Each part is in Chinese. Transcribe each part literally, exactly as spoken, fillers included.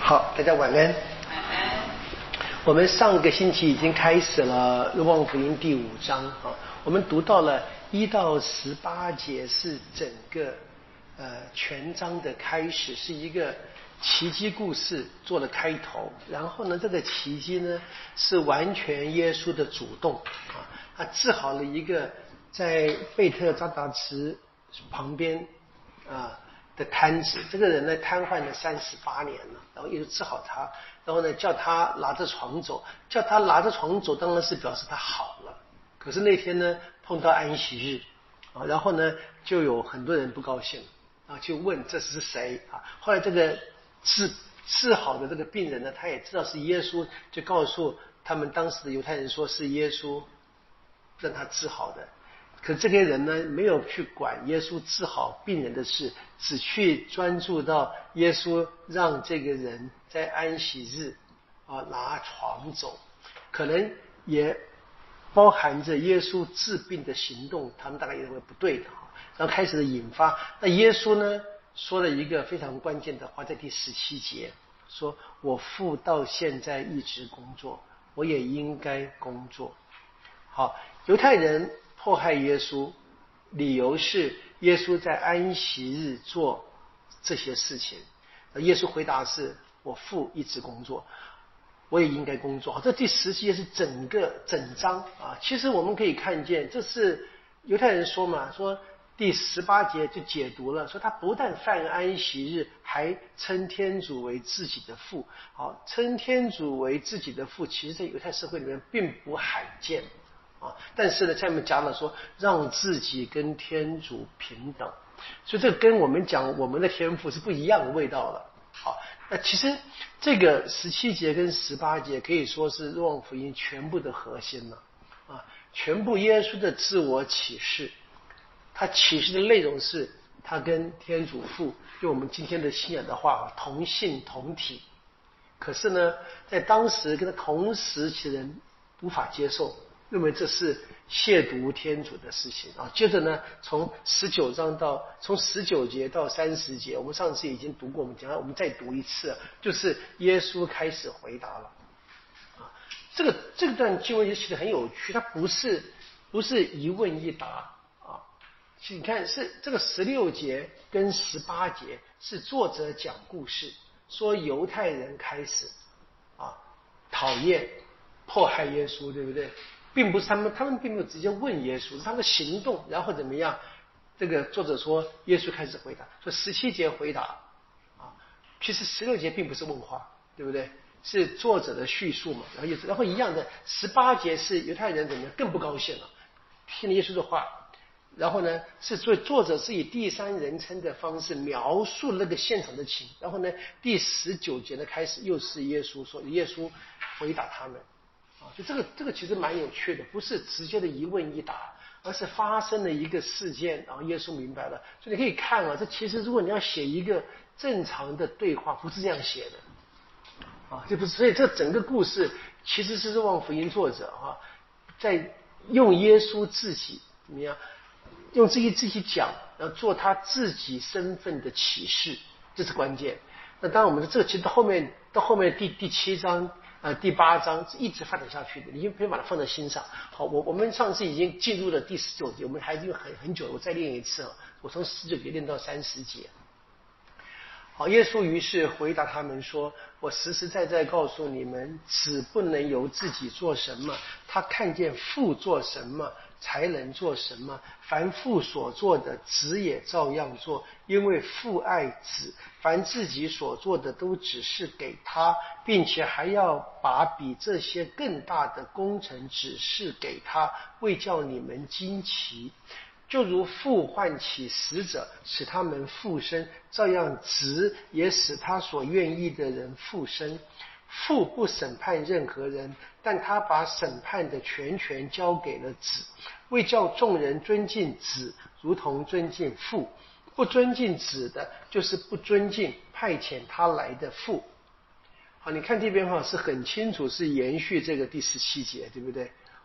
好，大家晚安。我们上个星期已经开始了《若望福音》第五章啊，我们读到了一到十八节，是整个呃全章的开始，是一个奇迹故事做了开头。然后呢，这个奇迹呢是完全耶稣的主动啊，他治好了一个在贝特扎达池旁边啊的瘫子，这个人呢瘫痪了三十八年了，然后耶稣治好他，然后呢叫他拿着床走，叫他拿着床走当然是表示他好了。可是那天呢碰到安息日啊，然后呢就有很多人不高兴啊，就问这是谁啊？后来这个治治好的这个病人呢，他也知道是耶稣，就告诉他们当时的犹太人说是耶稣让他治好的。可这些人呢没有去管耶稣治好病人的事，只去专注到耶稣让这个人在安息日啊拿床走，可能也包含着耶稣治病的行动，他们大概也认为不对的，然后开始的引发。那耶稣呢说了一个非常关键的话，在第十七节说，我父到现在一直工作，我也应该工作。好，犹太人迫害耶稣，理由是耶稣在安息日做这些事情。耶稣回答是，我父一直工作，我也应该工作。这第十节是整个整章啊。其实我们可以看见，这是犹太人说嘛，说第十八节就解读了，说他不但犯安息日，还称天主为自己的父。好，称天主为自己的父，其实在犹太社会里面并不罕见。啊，但是呢，下面讲了说让自己跟天主平等，所以这跟我们讲我们的天赋是不一样的味道了。好，那其实这个十七节跟十八节可以说是若望福音全部的核心了啊，全部耶稣的自我启示，他启示的内容是他跟天主父，用我们今天的信仰的话，同性同体。可是呢，在当时跟他同时期的人无法接受，认为这是亵渎天主的事情啊。接着呢，从十九章到从十九节到三十节，我们上次已经读过，我们讲我们再读一次，就是耶稣开始回答了啊。这个这段经文其实很有趣，它不是不是一问一答啊。你看是这个十六节跟十八节是作者讲故事，说犹太人开始啊讨厌迫害耶稣，对不对？并不是他们，他们并没有直接问耶稣，是他们的行动，然后怎么样？这个作者说，耶稣开始回答，说十七节回答啊，其实十六节并不是问话，对不对？是作者的叙述嘛，然后然后一样的，十八节是犹太人怎么样更不高兴了，听了耶稣的话，然后呢，是作作者是以第三人称的方式描述那个现场的情，然后呢，第十九节的开始又是耶稣说，耶稣回答他们。就这个这个其实蛮有趣的，不是直接的一问一答，而是发生了一个事件，然后耶稣明白了。所以你可以看啊，这其实如果你要写一个正常的对话，不是这样写的啊，这不是。所以这整个故事其实是若望福音作者啊，在用耶稣自己怎么样，用自己自己讲，然后做他自己身份的启示，这是关键。那当然，我们这个其实到后面到后面第第七章。呃，第八章是一直发展下去的，你就不用把它放在心上。好，我我们上次已经进入了第十九节，我们还是很很久，我再练一次啊，我从十九节练到三十节。好，耶稣于是回答他们说：“我实实在在告诉你们，子不能由自己做什么，他看见父做什么，才能做什么。凡父所做的，子也照样做，因为父爱子。凡自己所做的，都只是给他，并且还要把比这些更大的工程指示给他，为叫你们惊奇。就如父唤起死者，使他们复生，照样子也使他所愿意的人复生。父不审判任何人，但他把审判的全权交给了子，为叫众人尊敬子，如同尊敬父。不尊敬子的，就是不尊敬派遣他来的父。”好，你看这边哈是很清楚，是延续这个第十七节，对不对？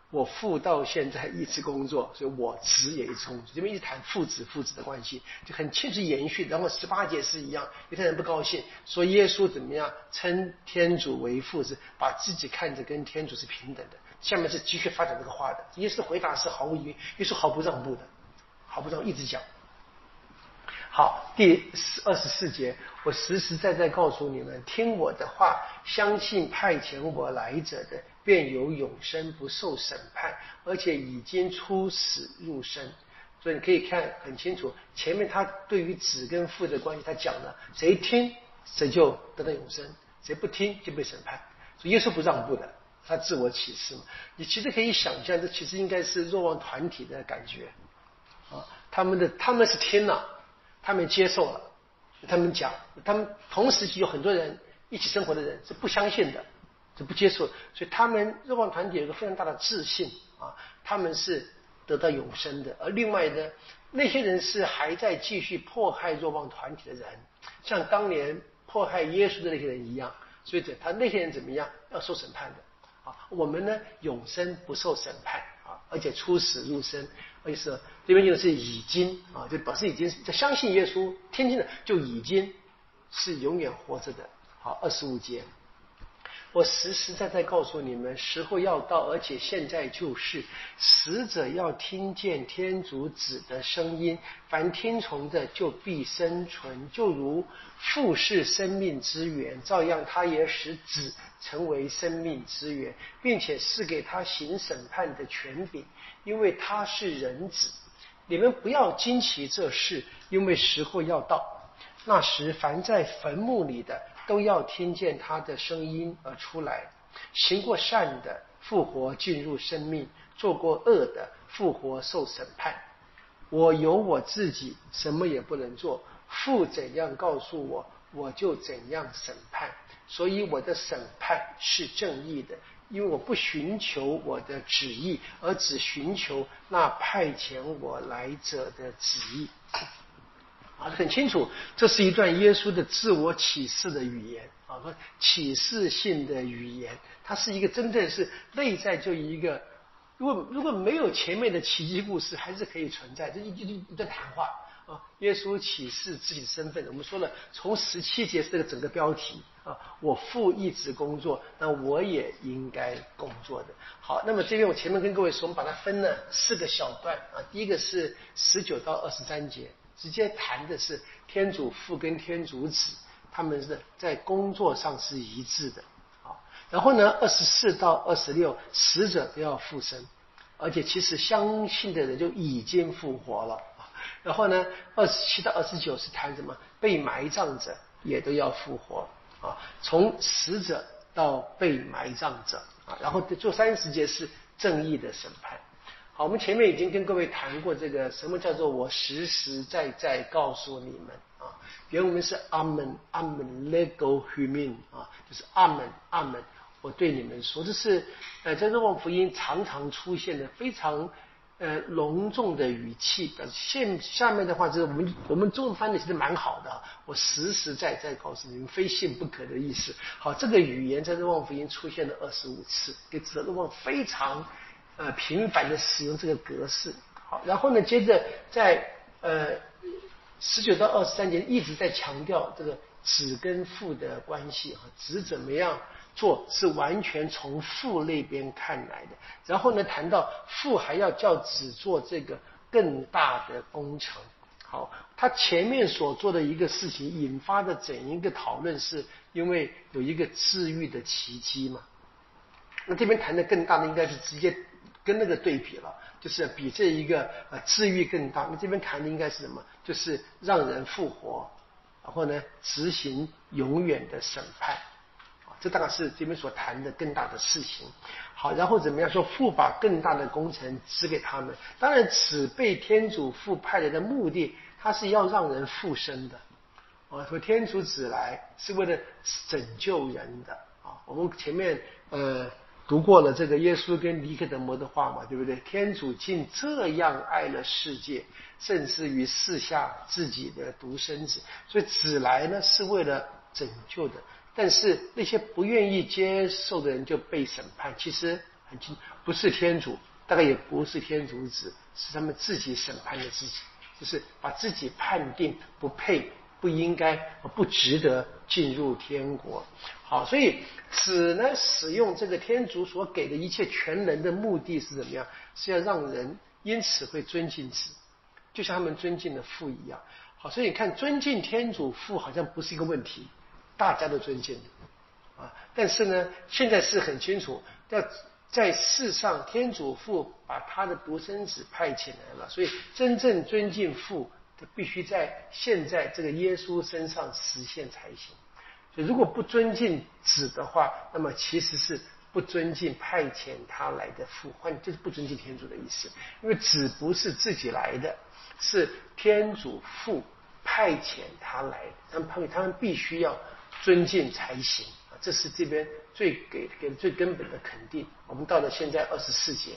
我父到现在一直工作，所以我子也一直工作。这边一直谈父子父子的关系，就很清楚延续。然后十八节是一样，犹太人不高兴，说耶稣怎么样称天主为父，是把自己看着跟天主是平等的。下面是继续发展这个话的。耶稣的回答是毫无疑问，耶稣毫不让步的，毫不让步一直讲。好，第二十四节，我实实在在告诉你们，听我的话，相信派遣我来者的，便有永生，不受审判，而且已经出死入生。所以你可以看很清楚，前面他对于子跟父的关系，他讲了，谁听谁就得到永生，谁不听就被审判。所以耶稣不让步的，他自我启示嘛。你其实可以想象，这其实应该是若望团体的感觉啊，他们的他们是听了。他们接受了，他们讲，他们同时期有很多人一起生活的人是不相信的，是不接受的，所以他们若望团体有一个非常大的自信啊，他们是得到永生的。而另外呢，那些人是还在继续迫害若望团体的人，像当年迫害耶稣的那些人一样，所以他那些人怎么样要受审判的啊？我们呢，永生不受审判啊，而且出死入生。意思这边就是已经啊，就表示已经就相信耶稣，天天的就已经是永远活着的。好，二十五节，我实实在在告诉你们，时候要到，而且现在就是，死者要听见天主子的声音，凡听从的就必生存，就如父是生命之源，照样他也使子成为生命之源，并且是给他行审判的权柄，因为他是人子。你们不要惊奇这事，因为时候要到，那时凡在坟墓里的都要听见他的声音而出来，行过善的复活进入生命，做过恶的复活受审判。我有我自己什么也不能做，父怎样告诉我，我就怎样审判，所以我的审判是正义的，因为我不寻求我的旨意，而只寻求那派遣我来者的旨意。啊，很清楚，这是一段耶稣的自我启示的语言啊，说启示性的语言，它是一个真正是内在就一个，如果如果没有前面的奇迹故事，还是可以存在，这一一一段谈话啊。耶稣启示自己的身份，我们说了，从十七节是这个整个标题啊，我父一直工作，那我也应该工作的。好，那么这边我前面跟各位说，我们把它分了四个小段啊，第一个是十九到二十三节。直接谈的是天主父跟天主子，他们是在工作上是一致的。好，然后呢，二十四到二十六，死者都要复生，而且其实相信的人就已经复活了。然后呢，二十七到二十九是谈什么？被埋葬者也都要复活啊，从死者到被埋葬者啊，然后做三十节是正义的审判。好，我们前面已经跟各位谈过这个什么叫做我实实在在告诉你们啊，原文是阿门阿门 lego humin 啊，就是阿门阿门，我对你们说，这是呃在若望福音常常出现的非常呃隆重的语气。现下面的话就是我们我们中文翻的其实蛮好的，我实实在在告诉你们，非信不可的意思。好，这个语言在若望福音出现了二十五次，给指若望非常呃，频繁的使用这个格式。好，然后呢，接着在呃十九到二十三节一直在强调这个子跟父的关系啊，子怎么样做是完全从父那边看来的。然后呢，谈到父还要叫子做这个更大的工程。好，他前面所做的一个事情引发的整一个讨论，是因为有一个治愈的奇迹嘛。那这边谈的更大的应该是直接跟那个对比了，就是比这一个呃治愈更大。那这边谈的应该是什么？就是让人复活，然后呢执行永远的审判。这当然是这边所谈的更大的事情。好，然后怎么样说？父把更大的工程指给他们。当然，此被天主父派来的目的，他是要让人复生的。啊，说天主子来是为了拯救人的。啊，我们前面呃。读过了这个耶稣跟尼科德摩的话嘛，对不对？天主竟这样爱了世界，甚至于赐下自己的独生子，所以子来呢是为了拯救的。但是那些不愿意接受的人就被审判。其实很清楚，不是天主，大概也不是天主子，是他们自己审判的自己，就是把自己判定不配、不应该、不值得进入天国。好，所以子呢使用这个天主所给的一切权能的目的是怎么样？是要让人因此会尊敬子，就像他们尊敬的父一样。好，所以你看，尊敬天主父好像不是一个问题，大家都尊敬的啊。但是呢，现在是很清楚，要在世上，天主父把他的独生子派遣来了，所以真正尊敬父，必须在现在这个耶稣身上实现才行。所以，如果不尊敬子的话，那么其实是不尊敬派遣他来的父，换就是不尊敬天主的意思。因为子不是自己来的，是天主父派遣他来的，他们他们必须要尊敬才行。这是这边最给给最根本的肯定。我们到了现在二十四节，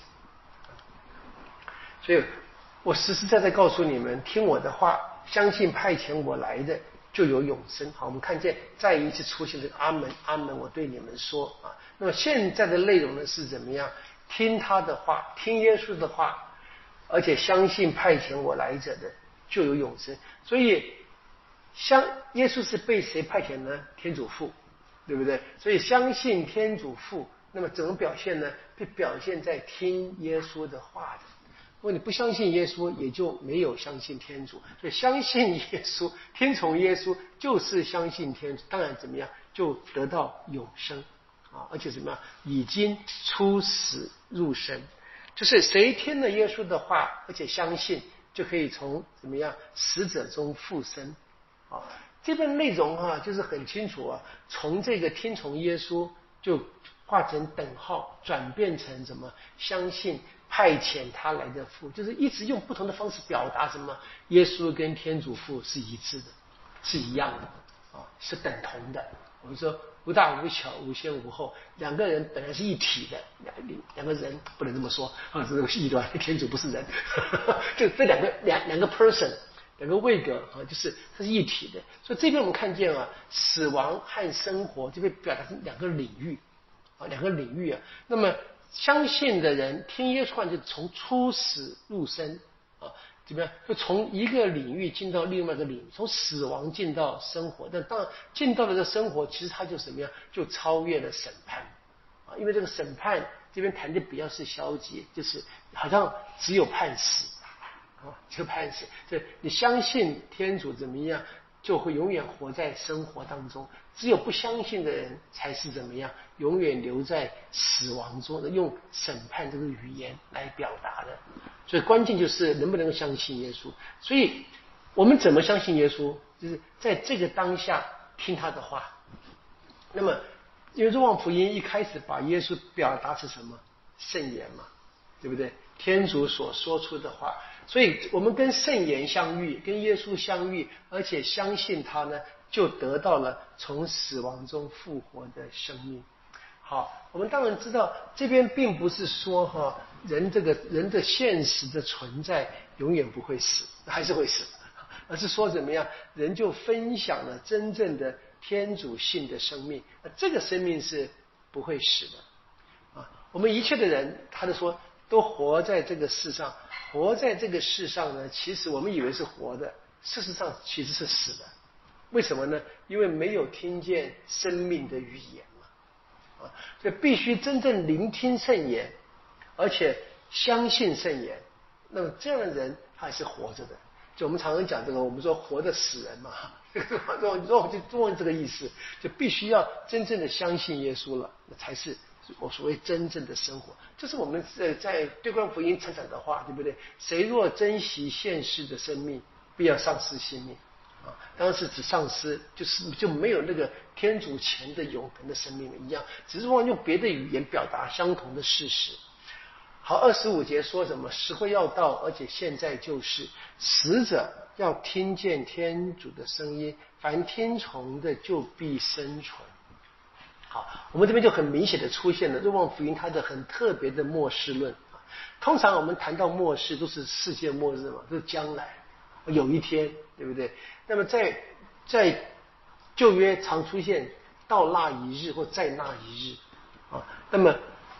所以我实实在在告诉你们，听我的话，相信派遣我来的，就有永生。好，我们看见再一次出现这个阿门阿门，我对你们说啊。那么现在的内容呢是怎么样？听他的话，听耶稣的话，而且相信派遣我来者的，就有永生。所以，相耶稣是被谁派遣呢？天主父。对不对？所以相信天主父，那么怎么表现呢？被表现在听耶稣的话的。如果你不相信耶稣，也就没有相信天主。所以相信耶稣，听从耶稣，就是相信天主。当然怎么样，就得到永生啊！而且怎么样，已经出死入生，就是谁听了耶稣的话，而且相信，就可以从怎么样死者中复生啊！这边内容啊，就是很清楚啊，从这个听从耶稣就化成等号，转变成什么？相信派遣他来的父，就是一直用不同的方式表达什么？耶稣跟天主父是一致的，是一样的啊，是等同的。我们说无大无小，无先无后，两个人本来是一体的，两两个人不能这么说啊，这是异端，天主不是人，就这两个两两个 person。两个位格啊，就是它是一体的，所以这边我们看见啊，死亡和生活就被表达成两个领域啊，两个领域啊。那么相信的人听耶稣话，就从出死入生啊，怎么样？就从一个领域进到另外一个领域，从死亡进到生活。但当然进到了这生活，其实它就什么样？就超越了审判啊，因为这个审判这边谈的比较是消极，就是好像只有判死。啊，就判死，对，你相信天主怎么样，就会永远活在生活当中；只有不相信的人，才是怎么样，永远留在死亡中的，用审判这个语言来表达的。所以关键就是能不能相信耶稣。所以我们怎么相信耶稣？就是在这个当下听他的话。那么，因为若望福音一开始把耶稣表达是什么？圣言嘛，对不对？天主所说出的话。所以我们跟圣言相遇，跟耶稣相遇，而且相信他呢，就得到了从死亡中复活的生命。好，我们当然知道，这边并不是说哈，人这个人的现实的存在永远不会死，还是会死，而是说怎么样，人就分享了真正的天主性的生命，那这个生命是不会死的啊。我们一切的人，他就说，都活在这个世上。活在这个世上呢，其实我们以为是活的，事实上其实是死的。为什么呢？因为没有听见生命的语言嘛，啊，所以必须真正聆听圣言，而且相信圣言。那么这样的人他还是活着的。就我们常常讲这个，我们说活的死人嘛，若就中文这个意思，就必须要真正的相信耶稣了，那才是我所谓真正的生活。这是我们在在对观福音常讲的话，对不对？谁若珍惜现世的生命，必要丧失性命啊！当然是指丧失，就是就没有那个天主前的永恒的生命了一样，只是忘用别的语言表达相同的事实。好，二十五节说什么？时会要到，而且现在就是，死者要听见天主的声音，凡听从的就必生存。好，我们这边就很明显的出现了若望福音它的很特别的末世论。通常我们谈到末世都是世界末日嘛，都是将来有一天，对不对？那么在在旧约常出现到那一日或在那一日啊，那么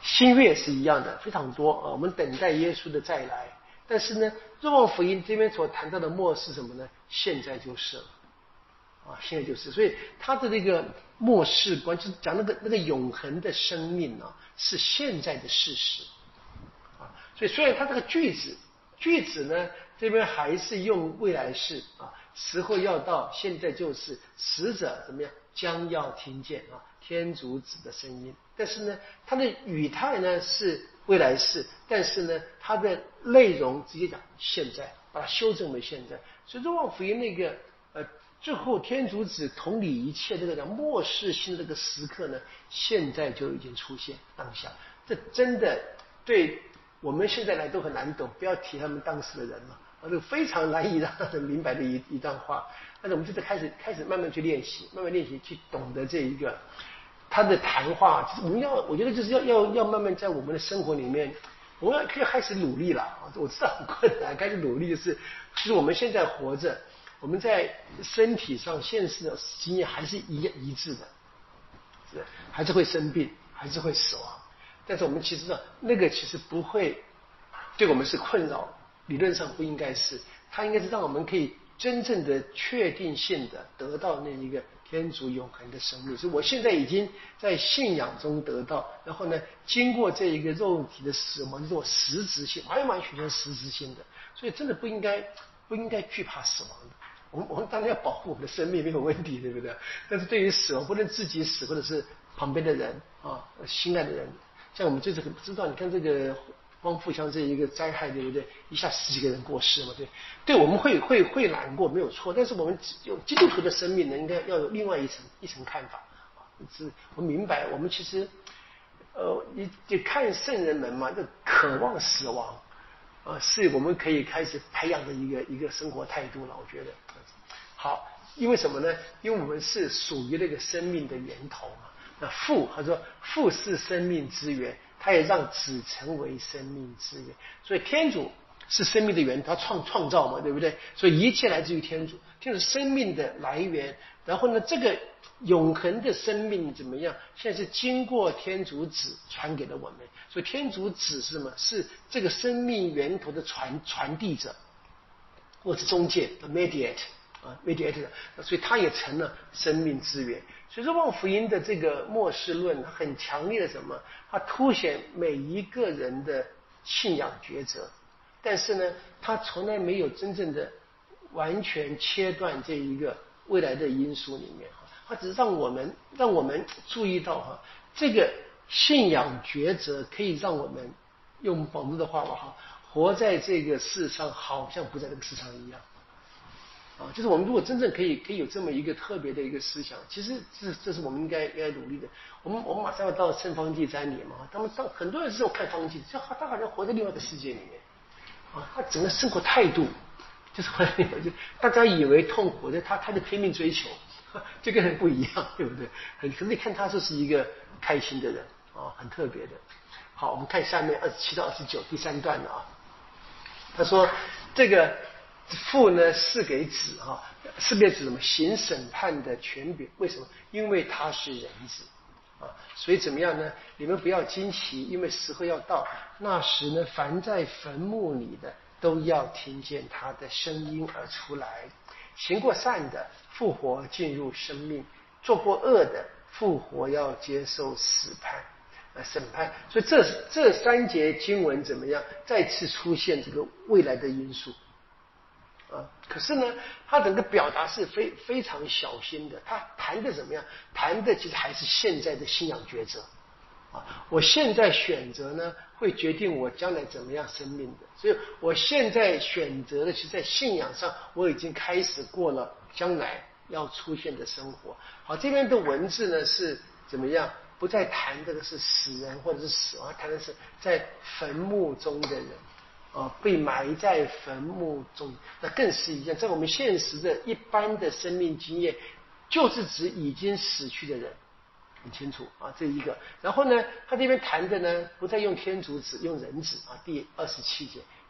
新约也是一样的，非常多啊。我们等待耶稣的再来，但是呢，若望福音这边所谈到的末世什么呢？现在就是了。啊，现在就是，所以他的那个末世观，就是讲那个那个永恒的生命啊，是现在的事实啊。所以虽然他这个句子句子呢这边还是用未来式啊，时候要到，现在就是死者怎么样将要听见啊天主子的声音，但是呢，它的语态呢是未来式，但是呢，它的内容直接讲现在，把它修正为现在。所以若望福音那个呃。最后，天主子统理一切这个叫末世性的这个时刻呢，现在就已经出现当下。这真的对我们现在来都很难懂，不要提他们当时的人了，啊，这非常难以让人明白的一一段话。但是我们就是开始开始慢慢去练习，慢慢练习去懂得这一个他的谈话。我们要，我觉得就是要要要慢慢在我们的生活里面，我们要可以开始努力了。我知道很困难，开始努力就是就是我们现在活着。我们在身体上现实的经验还是一一致的，是还是会生病，还是会死亡。但是我们其实呢，那个其实不会对我们是困扰，理论上不应该是，它应该是让我们可以真正的确定性的得到那一个天主永恒的生命。所以我现在已经在信仰中得到，然后呢，经过这一个肉体的死亡，就是我实质性，完完全全实质性的，所以真的不应该不应该惧怕死亡的。我们我们当然要保护我们的生命，没有问题，对不对？但是对于死亡，不能自己死，或者是旁边的人啊，心爱的人。像我们这次很知道，你看这个光复乡这一个灾害，对不对？一下十几个人过世嘛，对，对，我们会会会难过，没有错。但是我们有基督徒的生命呢，应该要有另外一层一层看法啊。是我明白，我们其实呃，你你看圣人们嘛，就渴望死亡。啊，是我们可以开始培养的一个一个生活态度了，我觉得。好，因为什么呢？因为我们是属于那个生命的源头嘛。那父他说父是生命之源，他也让子成为生命之源。所以天主是生命的源头，他创创造嘛，对不对？所以一切来自于天主，天主是生命的来源。然后呢，这个永恒的生命怎么样？现在是经过天主子传给了我们，所以天主子是什么？是这个生命源头的传传递者，或是中介的 mediate 啊 mediator， 所以他也成了生命之源。所以若望福音的这个末世论很强烈的什么？它凸显每一个人的信仰抉择，但是呢，他从来没有真正的完全切断这一个未来的因素里面，它只是让我们让我们注意到哈，这个信仰抉择可以让我们用保罗的话吧哈，活在这个世上好像不在这个世上一样啊。就是我们如果真正可以可以有这么一个特别的一个思想，其实这这是我们应该应该努力的。我们我们马上要到圣方济瞻礼嘛，他们当很多人是这种看方济，就他好像活在另外一个世界里面啊，他整个生活态度。就是后来就大家以为痛苦的他，他就拼命追求，就跟人不一样，对不对？很可是你看他就是一个开心的人啊，很特别的。好，我们看下面二十七到二十九第三段了啊。他说这个父呢是给子哈，是给子什么行审判的权柄？为什么？因为他是人子啊，所以怎么样呢？你们不要惊奇，因为时候要到，那时呢，凡在坟墓里的。都要听见他的声音而出来，行过善的复活进入生命，做过恶的复活要接受死判呃审判。所以这这三节经文怎么样？再次出现这个未来的因素啊。可是呢，他整个表达是非非常小心的，他谈的怎么样？谈的其实还是现在的信仰抉择。啊，我现在选择呢，会决定我将来怎么样生命的。所以我现在选择的，其实在信仰上，我已经开始过了将来要出现的生活。好，这边的文字呢是怎么样？不再谈这个是死人或者是死亡，谈的是在坟墓中的人啊，被埋在坟墓中，那更是一样。在我们现实的一般的生命经验，就是指已经死去的人。很清楚啊，这一个。然后呢，他这边谈的呢，不再用天主子，用人子啊。第二十七节，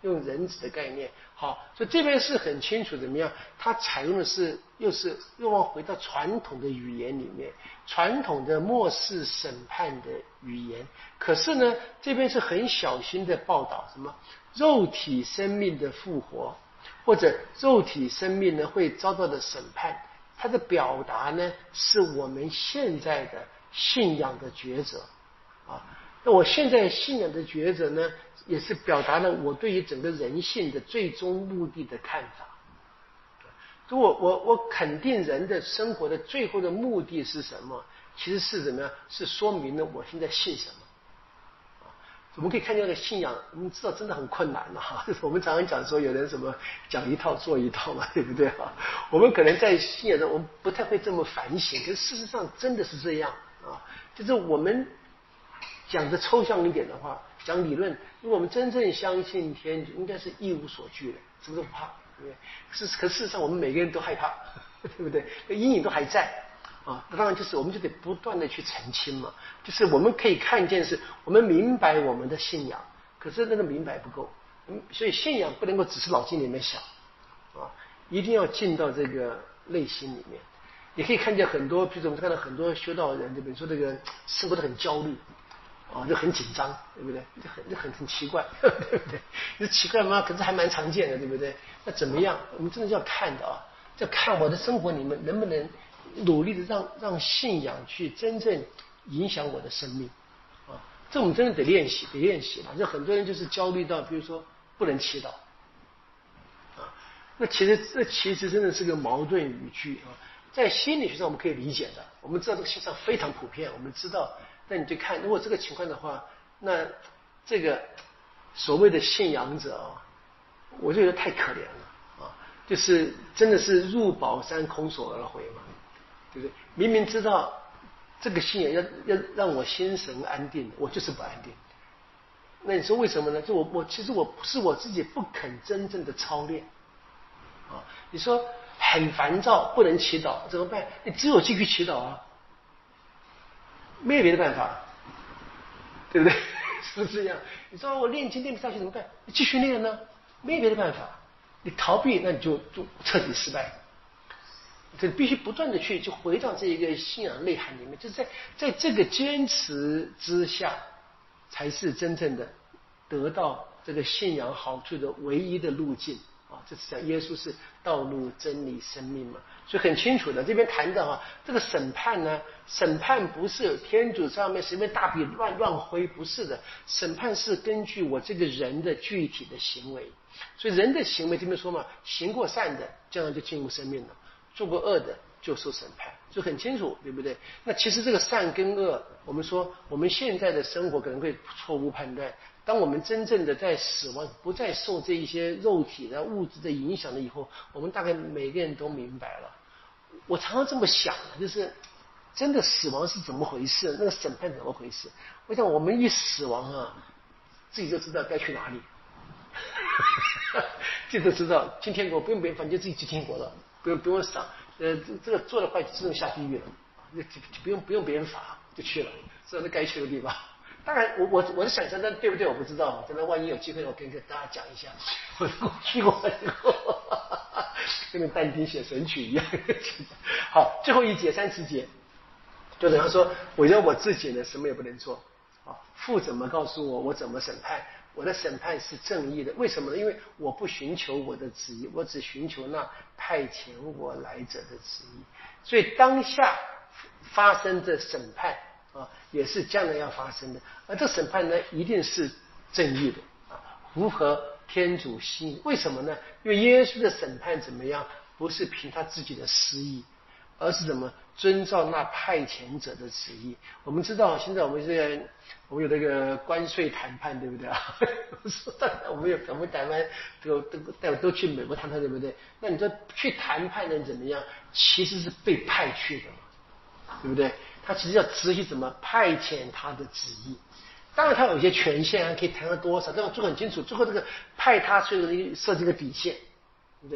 用人子的概念。好，所以这边是很清楚怎么样，它采用的是又是又往回到传统的语言里面，传统的末世审判的语言。可是呢，这边是很小心的报道什么肉体生命的复活，或者肉体生命呢会遭到的审判。它的表达呢，是我们现在的信仰的抉择啊。那我现在信仰的抉择呢，也是表达了我对于整个人性的最终目的的看法。如果我我肯定人的生活的最后的目的是什么，其实是怎么样？是说明了我现在信什么。我们可以看见这个信仰，我们知道真的很困难了哈。我们常常讲说，有人什么讲一套做一套嘛，对不对哈？我们可能在信仰中，我们不太会这么反省，可是事实上真的是这样啊。就是我们讲的抽象一点的话，讲理论，如果我们真正相信天主，应该是一无所惧的，什么都不怕，对不对？可是可事实上，我们每个人都害怕，对不对？阴影都还在。啊，那当然就是我们就得不断的去澄清嘛，就是我们可以看见是我们明白我们的信仰，可是那个明白不够，嗯，所以信仰不能够只是脑筋里面想，啊，一定要进到这个内心里面。你可以看见很多，比如我们看到很多修道人，对不对？说这个生活的很焦虑，啊，就很紧张，对不对？就很就很很奇怪，对不对？这奇怪吗？可是还蛮常见的，对不对？那怎么样？我们真的要看的啊，要看我的生活里面能不能努力的让让信仰去真正影响我的生命啊，这我们真的得练习，得练习了。就很多人就是焦虑到，比如说不能祈祷啊，那其实这其实真的是个矛盾语句啊。在心理学上我们可以理解的，我们知道这个现象非常普遍，我们知道。那你就看，如果这个情况的话，那这个所谓的信仰者啊，我就觉得太可怜了啊，就是真的是入宝山空手而回嘛。对不对？明明知道这个信仰要要让我心神安定，我就是不安定。那你说为什么呢？就我我其实我是我自己不肯真正的操练啊。你说很烦躁，不能祈祷怎么办？你只有继续祈祷啊，没有别的办法，对不对？是不是这样？你说我练经练不下去怎么办？你继续练呢，没有别的办法。你逃避，那你就就彻底失败。这必须不断的去就回到这一个信仰内涵里面，就是在在这个坚持之下，才是真正的得到这个信仰好处的唯一的路径啊！这是讲耶稣是道路、真理、生命嘛，所以很清楚的。这边谈的哈，这个审判呢，审判不是天主上面随便大笔乱乱挥，不是的，审判是根据我这个人的具体的行为，所以人的行为这边说嘛，行过善的，将来就进入生命了。做过恶的就受审判，就很清楚，对不对？那其实这个善跟恶，我们说我们现在的生活可能会错误判断。当我们真正的在死亡，不再受这一些肉体的物质的影响了以后，我们大概每个人都明白了。我常常这么想，就是真的死亡是怎么回事？那个审判怎么回事？我想我们一死亡啊，自己就知道该去哪里，自己都知道今天我不用别人，反正自己去天国了。不用不用赏，呃，这个做的坏就自动下地狱了，就不用不用别人罚就去了，这是该去的地方。当然，我我我的想象，但对不对我不知道。真的，万一有机会，我跟跟大家讲一下，我我去过以后，跟那但丁写神曲一样。好，最后一节三十节，就等于说，我觉得我自己呢什么也不能做啊，父怎么告诉我，我怎么审判。我的审判是正义的，为什么呢？因为我不寻求我的旨意，我只寻求那派遣我来者的旨意。所以当下发生的审判啊，也是将来要发生的。而这审判呢，一定是正义的啊，符合天主心。为什么呢？因为耶稣的审判怎么样？不是凭他自己的私意，而是怎么遵照那派遣者的旨意。我们知道，现在我们这个我们有那个关税谈判，对不对啊？我们有我们台湾都都都都去美国谈判，对不对？那你说去谈判的人怎么样？其实是被派去的嘛，对不对？他其实要执行怎么派遣他的旨意。当然他有一些权限啊，可以谈到多少，但我做很清楚，最后这个派他所有的设计个底线，对不对？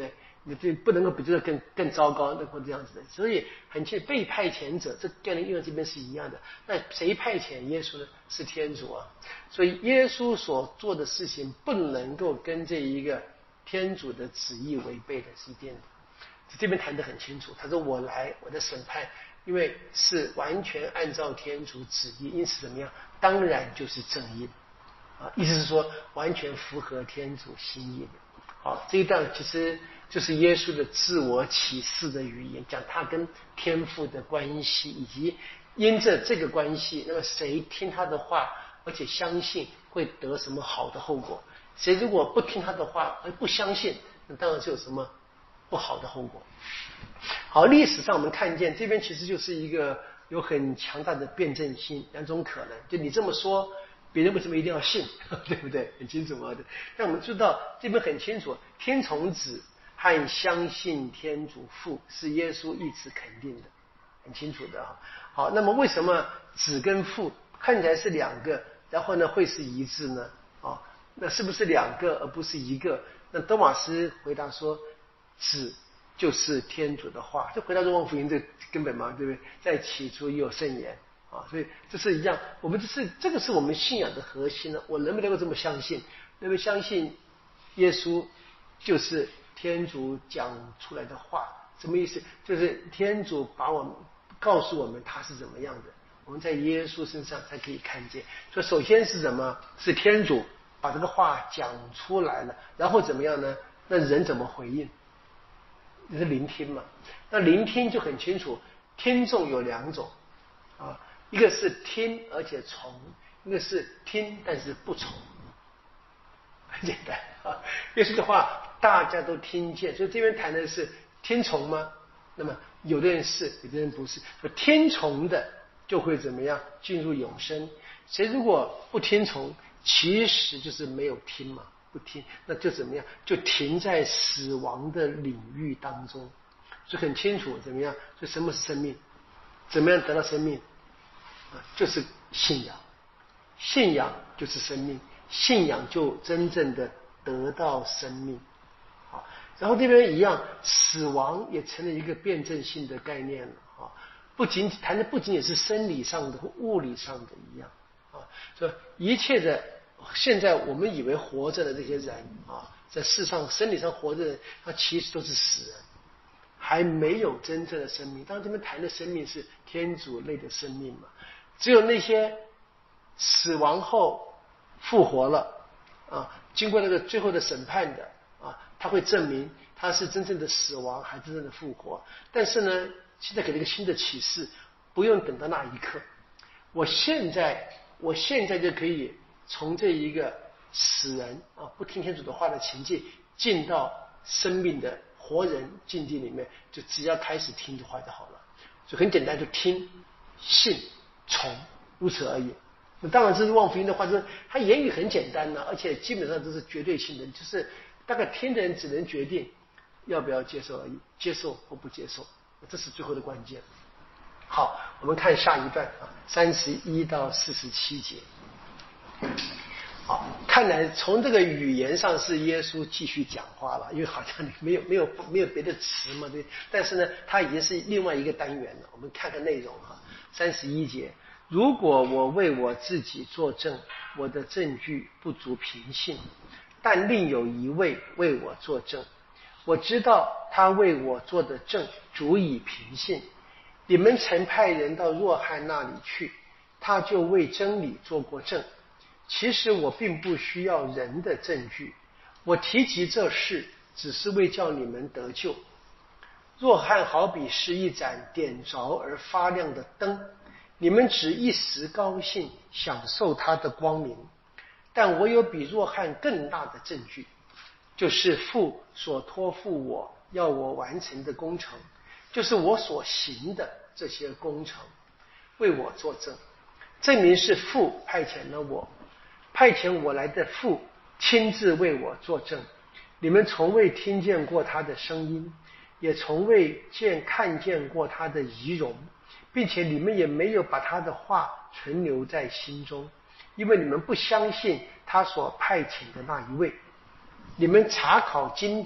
你这不能够比这个更更糟糕，那或这样子的。所以很清，被派遣者这概念用这边是一样的。那谁派遣耶稣呢？是天主啊。所以耶稣所做的事情不能够跟这一个天主的旨意违背的，是一定的。这边谈得很清楚，他说我来，我的审判，因为是完全按照天主旨意，因此怎么样？当然就是正义啊，意思是说完全符合天主心意的。好，这一段其实就是耶稣的自我启示的语言，讲他跟天父的关系，以及因着这个关系，那么谁听他的话，而且相信会得什么好的后果；谁如果不听他的话而不相信，那当然就有什么不好的后果。好，历史上我们看见这边其实就是一个有很强大的辩证性，两种可能，就你这么说，别人为什么一定要信，对不对？很清楚吗？但我们知道这边很清楚，天从子和相信天主父是耶稣意志肯定的，很清楚的。好，那么为什么子跟父看起来是两个，然后呢会是一致呢？啊，那是不是两个而不是一个？那多马斯回答说，子就是天主的话，就回到若望福音这根本嘛，对不对？在起初也有圣言啊，所以这是一样。我们这是这个是我们信仰的核心呢。我能不能够这么相信？能不能相信耶稣就是天主讲出来的话？什么意思？就是天主把我们告诉我们他是怎么样的，我们在耶稣身上才可以看见。所以首先是什么？是天主把这个话讲出来了，然后怎么样呢？那人怎么回应？就是聆听嘛。那聆听就很清楚，听众有两种啊，一个是听而且从，一个是听但是不从。很简单啊，耶稣的话大家都听见，所以这边谈的是听从吗？那么有的人是，有的人不是。听从的就会怎么样？进入永生。谁如果不听从，其实就是没有听嘛。不听，那就怎么样？就停在死亡的领域当中。所以很清楚怎么样？所以什么是生命？怎么样得到生命？啊，就是信仰。信仰就是生命，信仰就真正的得到生命。好，然后这边一样，死亡也成了一个辩证性的概念了啊，不仅谈的不仅仅是生理上的或物理上的一样啊，所以一切的。现在我们以为活着的这些人啊，在世上生理上活着的人，他其实都是死人，还没有真正的生命。当然这边谈的生命是天主类的生命嘛，只有那些死亡后复活了啊，经过那个最后的审判的啊，他会证明他是真正的死亡还是真正的复活。但是呢，现在给了一个新的启示，不用等到那一刻，我现在我现在就可以从这一个死人啊不听天主的话的情境，进到生命的活人境地里面，就只要开始听的话就好了。就很简单，就听、信、从，如此而已。那当然，这是望福音的话，就是他言语很简单呢、啊，而且基本上都是绝对性的，就是大概听的人只能决定要不要接受而已，接受或不接受，这是最后的关键。好，我们看下一段啊，三十一到四十七节。好，看来从这个语言上是耶稣继续讲话了，因为好像没有没有没有别的词嘛，对。但是呢，它已经是另外一个单元了。我们看看内容哈，三十一节，如果我为我自己作证，我的证据不足凭信，但另有一位为我作证，我知道他为我做的证足以凭信。你们曾派人到若翰那里去，他就为真理做过证。其实我并不需要人的证据，我提及这事只是为叫你们得救。若翰好比是一盏点着而发亮的灯，你们只一时高兴享受它的光明，但我有比若翰更大的证据，就是父所托付我要我完成的工程，就是我所行的这些工程，为我作证，证明是父派遣了我。派遣我来的父亲自为我作证，你们从未听见过他的声音，也从未见看见过他的仪容，并且你们也没有把他的话存留在心中，因为你们不相信他所派遣的那一位。你们查考经典，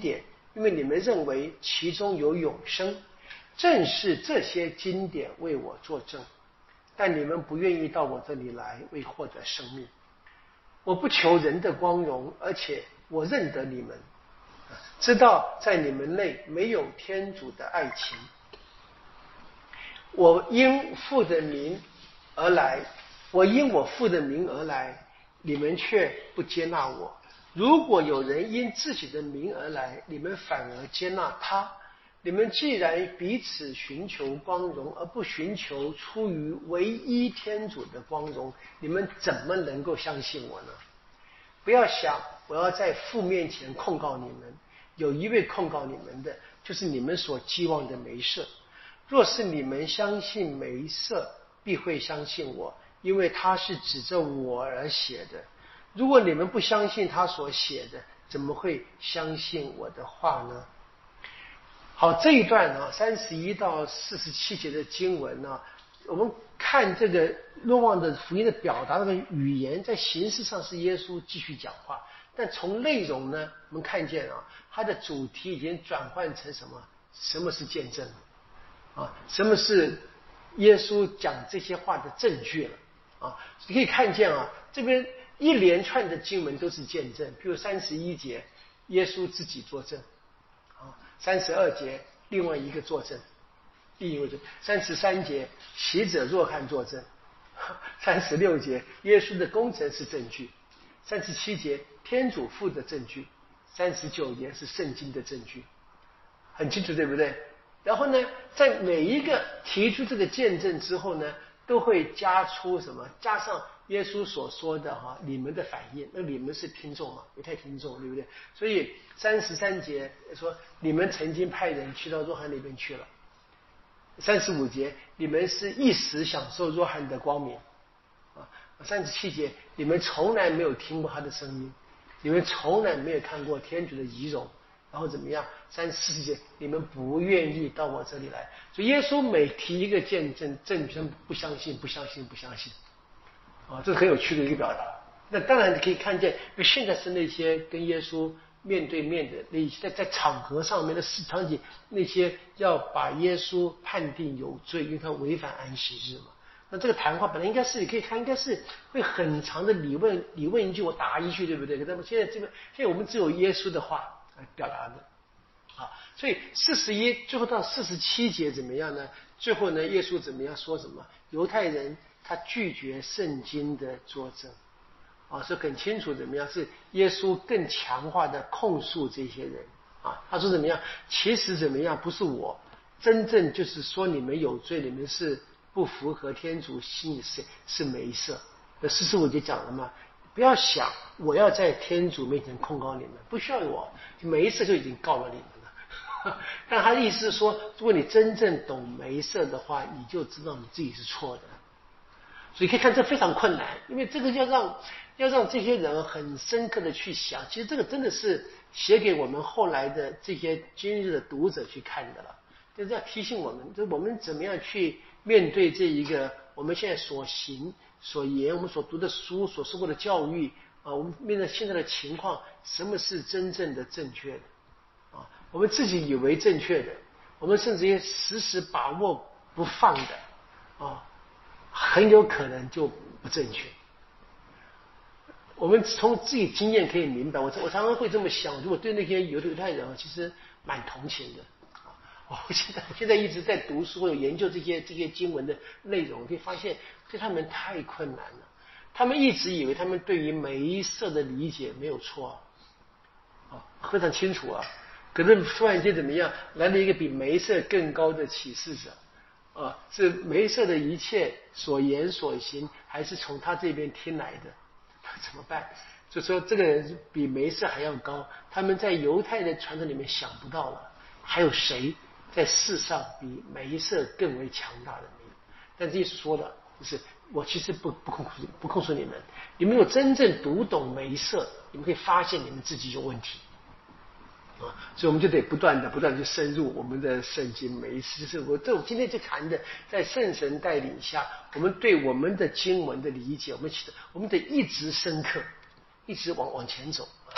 因为你们认为其中有永生，正是这些经典为我作证。但你们不愿意到我这里来，为获得生命。我不求人的光荣，而且我认得你们，知道在你们内没有天主的爱情。我因父的名而来，我因我父的名而来，你们却不接纳我。如果有人因自己的名而来，你们反而接纳他。你们既然彼此寻求光荣，而不寻求出于唯一天主的光荣，你们怎么能够相信我呢？不要想我要在父面前控告你们，有一位控告你们的，就是你们所寄望的梅瑟。若是你们相信梅瑟，必会相信我，因为他是指着我而写的。如果你们不相信他所写的，怎么会相信我的话呢？好，这一段呢，三十一到四十七节的经文呢，我们看这个若望的福音的表达，那个语言在形式上是耶稣继续讲话，但从内容呢，我们看见啊，它的主题已经转换成什么？什么是见证啊？什么是耶稣讲这些话的证据了？啊，你可以看见啊，这边一连串的经文都是见证，比如三十一节，耶稣自己作证。三十二节，另外一个作证，另一个作证。三十三节，洗者若翰作证。三十六节，耶稣的工程是证据。三十七节，天主父的证据。三十九节是圣经的证据，很清楚，对不对？然后呢，在每一个提出这个见证之后呢，都会加出什么？加上耶稣所说的哈，你们的反应，那你们是听众嘛，犹太听众，对不对？所以三十三节说，你们曾经派人去到若翰那边去了。三十五节，你们是一时享受若翰的光明啊。三十七节，你们从来没有听过他的声音，你们从来没有看过天主的仪容。然后怎么样？三十四节，你们不愿意到我这里来。所以耶稣每提一个见证证据，他们不相信，不相信，不相信。啊，这是很有趣的一个表达。那当然你可以看见，因为现在是那些跟耶稣面对面的那些在在场合上面的市场景，那些要把耶稣判定有罪，因为他违反安息日嘛。那这个谈话本来应该是你可以看，应该是会很长的，你问你问一句，我答一句，对不对？那么现在这个现在我们只有耶稣的话来表达的。啊，所以四十一最后到四十七节怎么样呢？最后呢，耶稣怎么样说什么？犹太人他拒绝圣经的作证，啊，是很清楚怎么样？是耶稣更强化的控诉这些人啊。他说怎么样？其实怎么样？不是我，真正就是说你们有罪，你们是不符合天主心意，是是梅瑟。那四十五节讲了嘛？不要想我要在天主面前控告你们，不需要我，梅瑟就已经告了你们了。但他的意思是说，如果你真正懂梅瑟的话，你就知道你自己是错的。所以可以看这非常困难，因为这个要让要让这些人很深刻的去想，其实这个真的是写给我们后来的这些今日的读者去看的了，就是要提醒我们，就是我们怎么样去面对这一个我们现在所行所言，我们所读的书，所受过的教育啊，我们面对现在的情况，什么是真正的正确的啊？我们自己以为正确的，我们甚至于时时把握不放的啊，很有可能就不正确。我们从自己经验可以明白，我我常常会这么想，如果对那些犹太人啊，其实蛮同情的。我现在现在一直在读书，有研究这些这些经文的内容，可以发现对他们太困难了。他们一直以为他们对于梅瑟的理解没有错啊，非常清楚啊。可是突然间怎么样，来了一个比梅瑟更高的启示者啊，是梅瑟的一切所言所行，还是从他这边听来的？怎么办？就说这个人比梅瑟还要高，他们在犹太的传统里面想不到了，还有谁在世上比梅瑟更为强大的人？但这意思说的就是我其实不不控诉不控诉你们，你们有真正读懂梅瑟，你们可以发现你们自己有问题啊，所以我们就得不断的不断的深入我们的圣经梅瑟。就是我这我今天就谈的，在圣神带领下，我们对我们的经文的理解，我们我们得一直深刻，一直往往前走。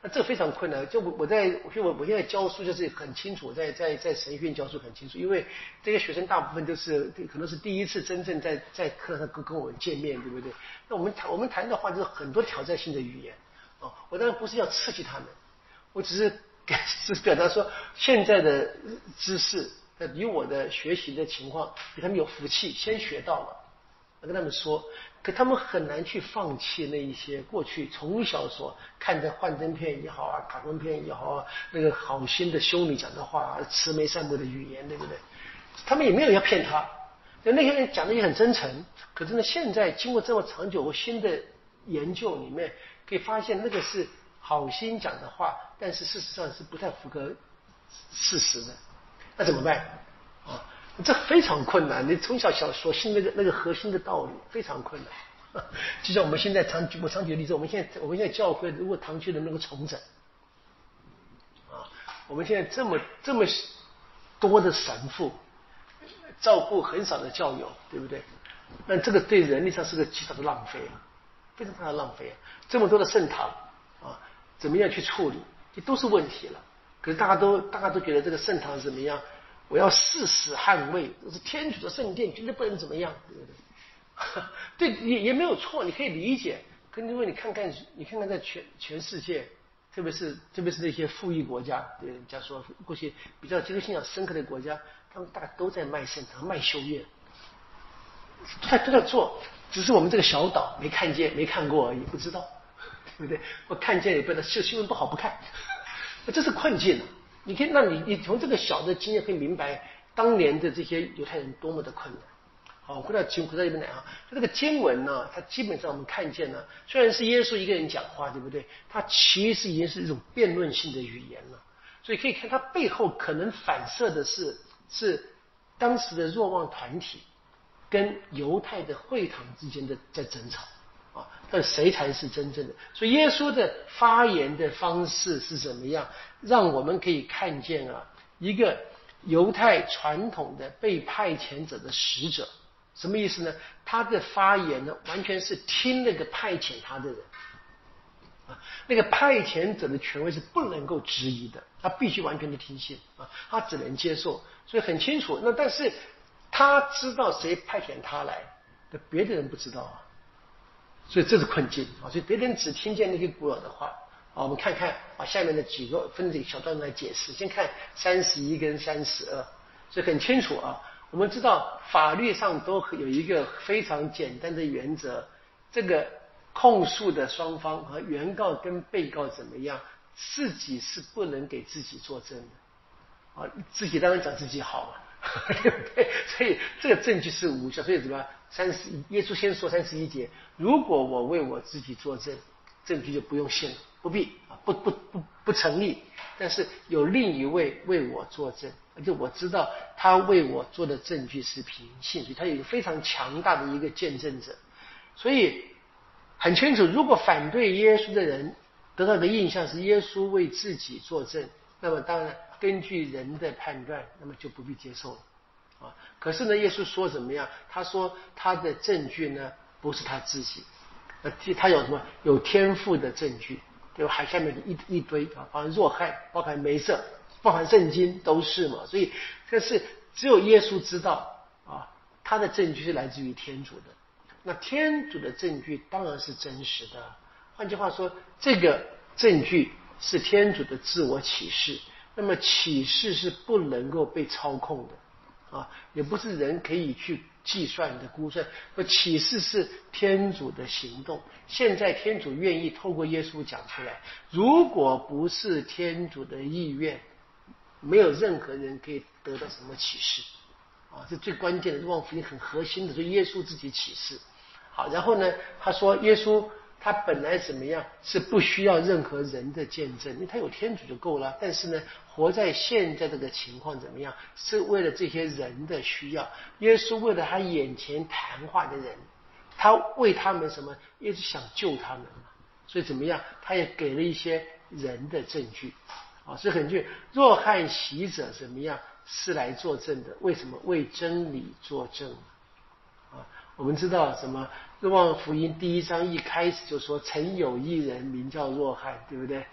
那这个非常困难。就我我在我我我现在教书就是很清楚，在在在神学院教书很清楚，因为这些学生大部分都是可能是第一次真正在在课上跟跟我们见面，对不对？那我们谈我们谈的话就是很多挑战性的语言啊。我当然不是要刺激他们，我只是只是表达说现在的知识比我的学习的情况比他们有福气，先学到了。我跟他们说，可他们很难去放弃那一些过去从小所看的幻灯片也好啊，卡通片也好啊，那个好心的修女讲的话，慈眉善目的语言，对不对？他们也没有要骗他，那些人讲的也很真诚。可是呢，现在经过这么长久新的研究里面，可以发现那个是好心讲的话，但是事实上是不太符合事实的。那怎么办啊？这非常困难，你从小小所信那个那个核心的道理非常困难。就像我们现在常举我常举的例子，我们现在我们现在教会如果堂区的那个重整啊，我们现在这么这么多的神父照顾很少的教友，对不对？那这个对人力上是个极大的浪费啊，非常大的浪费啊！这么多的圣堂啊，怎么样去处理，这都是问题了。可是大家都大家都觉得这个圣堂怎么样？我要誓死捍卫，这是天主的圣殿，绝对不能怎么样，对不对？对，也也没有错，你可以理解。可是因为你看看，你看看在全全世界，特别是特别是那些富裕国家，对，假如说过去比较基督信仰深刻的国家，他们大概都在卖圣堂、卖修院，都在都在做，只是我们这个小岛没看见、没看过而已，不知道，对不对？我看见也不能，新新闻不好不看，这是困境。你可以，那你你从这个小的经验可以明白当年的这些犹太人多么的困难。好，回到经回到这边来啊，这个经文呢，它基本上我们看见呢，虽然是耶稣一个人讲话，对不对？它其实已经是一种辩论性的语言了，所以可以看它背后可能反射的是是当时的若望团体跟犹太的会堂之间的在争吵啊，但谁才是真正的？所以耶稣的发言的方式是怎么样，让我们可以看见啊，一个犹太传统的被派遣者的使者，什么意思呢？他的发言呢，完全是听那个派遣他的人啊，那个派遣者的权威是不能够质疑的，他必须完全的听信啊，他只能接受，所以很清楚。那但是他知道谁派遣他来，别的人不知道啊。所以这是困境啊！所以别人只听见那些古老的话啊。我们看看啊，下面的几个分这个小段来解释。先看三十一跟三十二，所以很清楚啊。我们知道法律上都有一个非常简单的原则，这个控诉的双方和原告跟被告怎么样，自己是不能给自己作证的啊。自己当然讲自己好啊。对不对？所以这个证据是无效。所以什么？三十一，耶稣先说三十一节：如果我为我自己作证，证据就不用信了，不必啊，不不不不成立。但是有另一位为我作证，而且我知道他为我做的证据是凭信，所以他有一个非常强大的一个见证者。所以很清楚，如果反对耶稣的人得到的印象是耶稣为自己作证，那么当然根据人的判断，那么就不必接受了啊。可是呢，耶稣说怎么样？他说他的证据呢不是他自己，呃，他有什么？有天赋的证据，对吧？海下面的一一堆啊，包含若翰，包含梅瑟，包含圣经都是嘛。所以这是只有耶稣知道啊，他的证据是来自于天主的。那天主的证据当然是真实的。换句话说，这个证据是天主的自我启示。那么启示是不能够被操控的啊，也不是人可以去计算的估算。而启示是天主的行动。现在天主愿意透过耶稣讲出来，如果不是天主的意愿，没有任何人可以得到什么启示啊，这最关键的，若望福音很核心的，所以耶稣自己启示。好，然后呢，他说耶稣他本来怎么样是不需要任何人的见证，因为他有天主就够了。但是呢，活在现在这个情况怎么样，是为了这些人的需要。耶稣为了他眼前谈话的人，他为他们什么？耶稣想救他们嘛。所以怎么样，他也给了一些人的证据啊。所以很句若翰洗者怎么样是来作证的？为什么？为真理作证啊。我们知道什么？若望福音第一章一开始就说，曾有一人名叫若翰，对不对？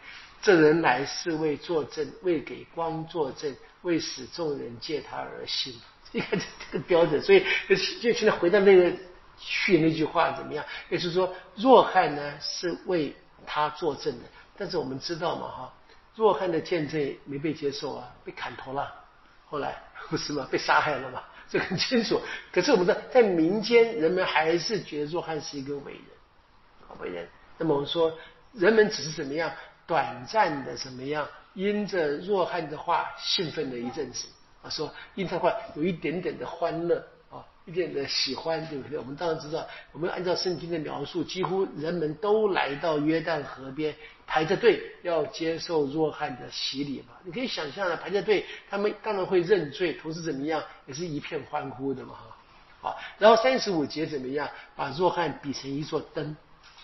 这人来是为作证，为给光作证，为使众人借他而信。你看这个标准，所以就现在回到那个序那句话怎么样？也就是说，若翰呢是为他作证的，但是我们知道嘛哈，若翰的见证没被接受啊，被砍头了，后来不是吗？被杀害了嘛，这很清楚。可是我们知道，在民间人们还是觉得若翰是一个伟人，伟人。那么我们说，人们只是怎么样短暂的怎么样，因着若翰的话兴奋了一阵子啊，说因他的话有一点点的欢乐啊，一点的喜欢，对不对？我们当然知道，我们按照圣经的描述，几乎人们都来到约旦河边排着队要接受若翰的洗礼嘛。你可以想象啊，排着队，他们当然会认罪，同时怎么样，也是一片欢呼的嘛哈。啊，然后三十五节怎么样，把若翰比成一座灯。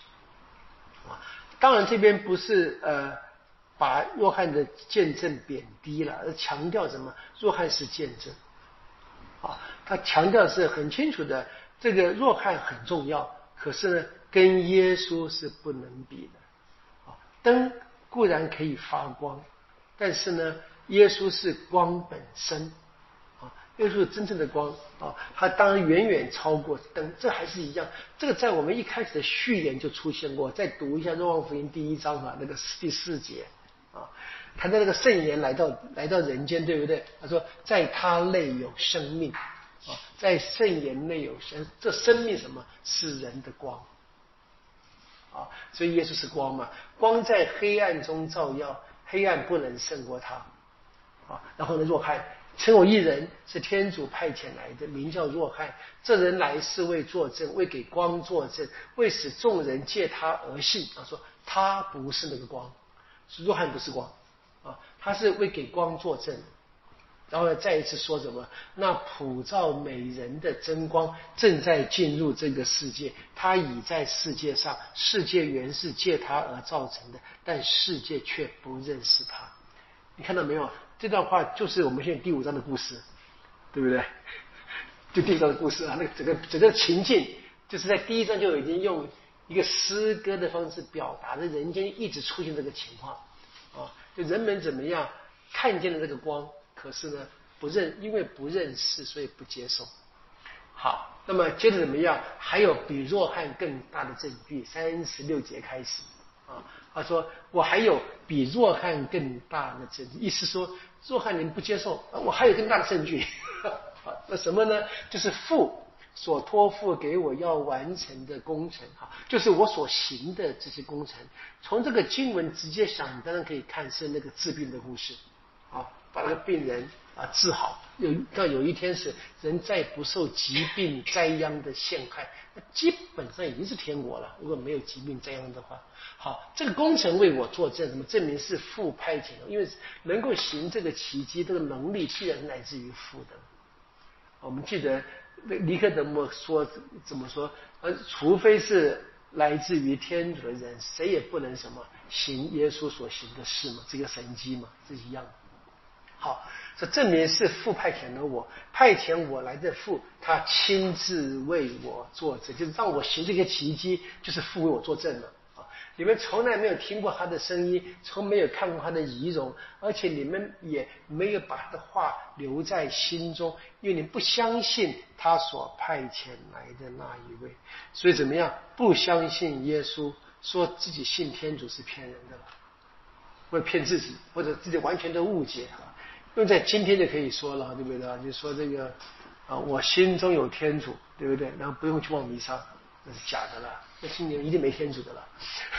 当然这边不是呃把若翰的见证贬低了，而强调什么？若翰是见证啊，他强调是很清楚的，这个若翰很重要，可是呢跟耶稣是不能比的啊。灯固然可以发光，但是呢耶稣是光本身啊，耶稣是真正的光啊，它当然远远超过灯，这还是一样。这个在我们一开始的序言就出现过，再读一下《若望福音》第一章啊，那个第四节啊，谈到那个圣言来到来到人间，对不对？他说，在他内有生命啊，在圣言内有生，这生命什么？是人的光啊，所以耶稣是光嘛，光在黑暗中照耀，黑暗不能胜过他啊。然后呢，若翰称我一人，是天主派遣来的，名叫若翰。这人来是为作证，为给光作证，为使众人借他而信。他说他不是那个光，若翰不是光啊，他是为给光作证。然后呢，再一次说什么？那普照美人的真光正在进入这个世界，他已在世界上，世界原是借他而造成的，但世界却不认识他。你看到没有？这段话就是我们现在第五章的故事，对不对？就第五章的故事啊，那个整个整个情境，就是在第一章就已经用一个诗歌的方式表达的，人间一直出现这个情况啊，就人们怎么样看见了这个光，可是呢不认，因为不认识，所以不接受。好，那么接着怎么样？还有比若翰更大的证据，三十六节开始啊，他说我还有比若翰更大的证据，意思说若翰你们不接受，我还有更大的证据。那什么呢？就是父所托付给我要完成的工程，就是我所行的这些工程。从这个经文直接想，当然可以看是那个治病的故事啊，把那个病人啊治好。有到有一天是人再不受疾病灾殃的陷害，那基本上已经是天国了。如果没有疾病灾殃的话，好，这个工程为我作证，什么证明是父派遣的？因为能够行这个奇迹，这个能力必然是来自于父的。我们记得尼科德莫说怎么说？呃，除非是来自于天主的人，谁也不能什么行耶稣所行的事嘛，这个神迹嘛，是一样的。好，这证明是父派遣了我，派遣我来的父，他亲自为我作证，就是让我行这个奇迹，就是父为我作证了。你们从来没有听过他的声音，从没有看过他的仪容，而且你们也没有把他的话留在心中，因为你不相信他所派遣来的那一位，所以怎么样？不相信耶稣，说自己信天主是骗人的了，或者骗自己，或者自己完全的误解啊。用在今天就可以说了，对不对？就说这个啊，我心中有天主，对不对？然后不用去望弥撒，那是假的了，那心里一定没天主的了。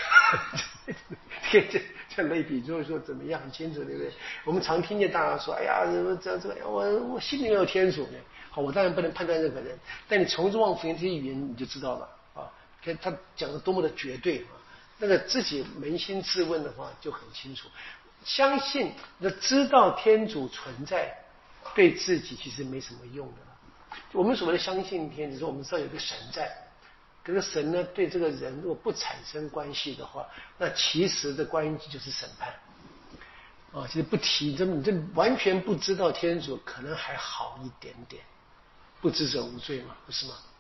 这这这类比就是说怎么样很清楚，对不对？我们常听见大家说，哎呀，这这这，我我心里没有天主呢。好，我当然不能判断任何人，但你从若望福音这些语言你就知道了啊，看他讲的多么的绝对啊。那个自己扪心自问的话就很清楚，相信那知道天主存在，对自己其实没什么用的了。我们所谓的相信天主，说我们知道有个神在。这个神呢，对这个人如果不产生关系的话，那其实的关系就是审判。啊，其实不提，这你这完全不知道天主，可能还好一点点，不知者无罪嘛，不是吗？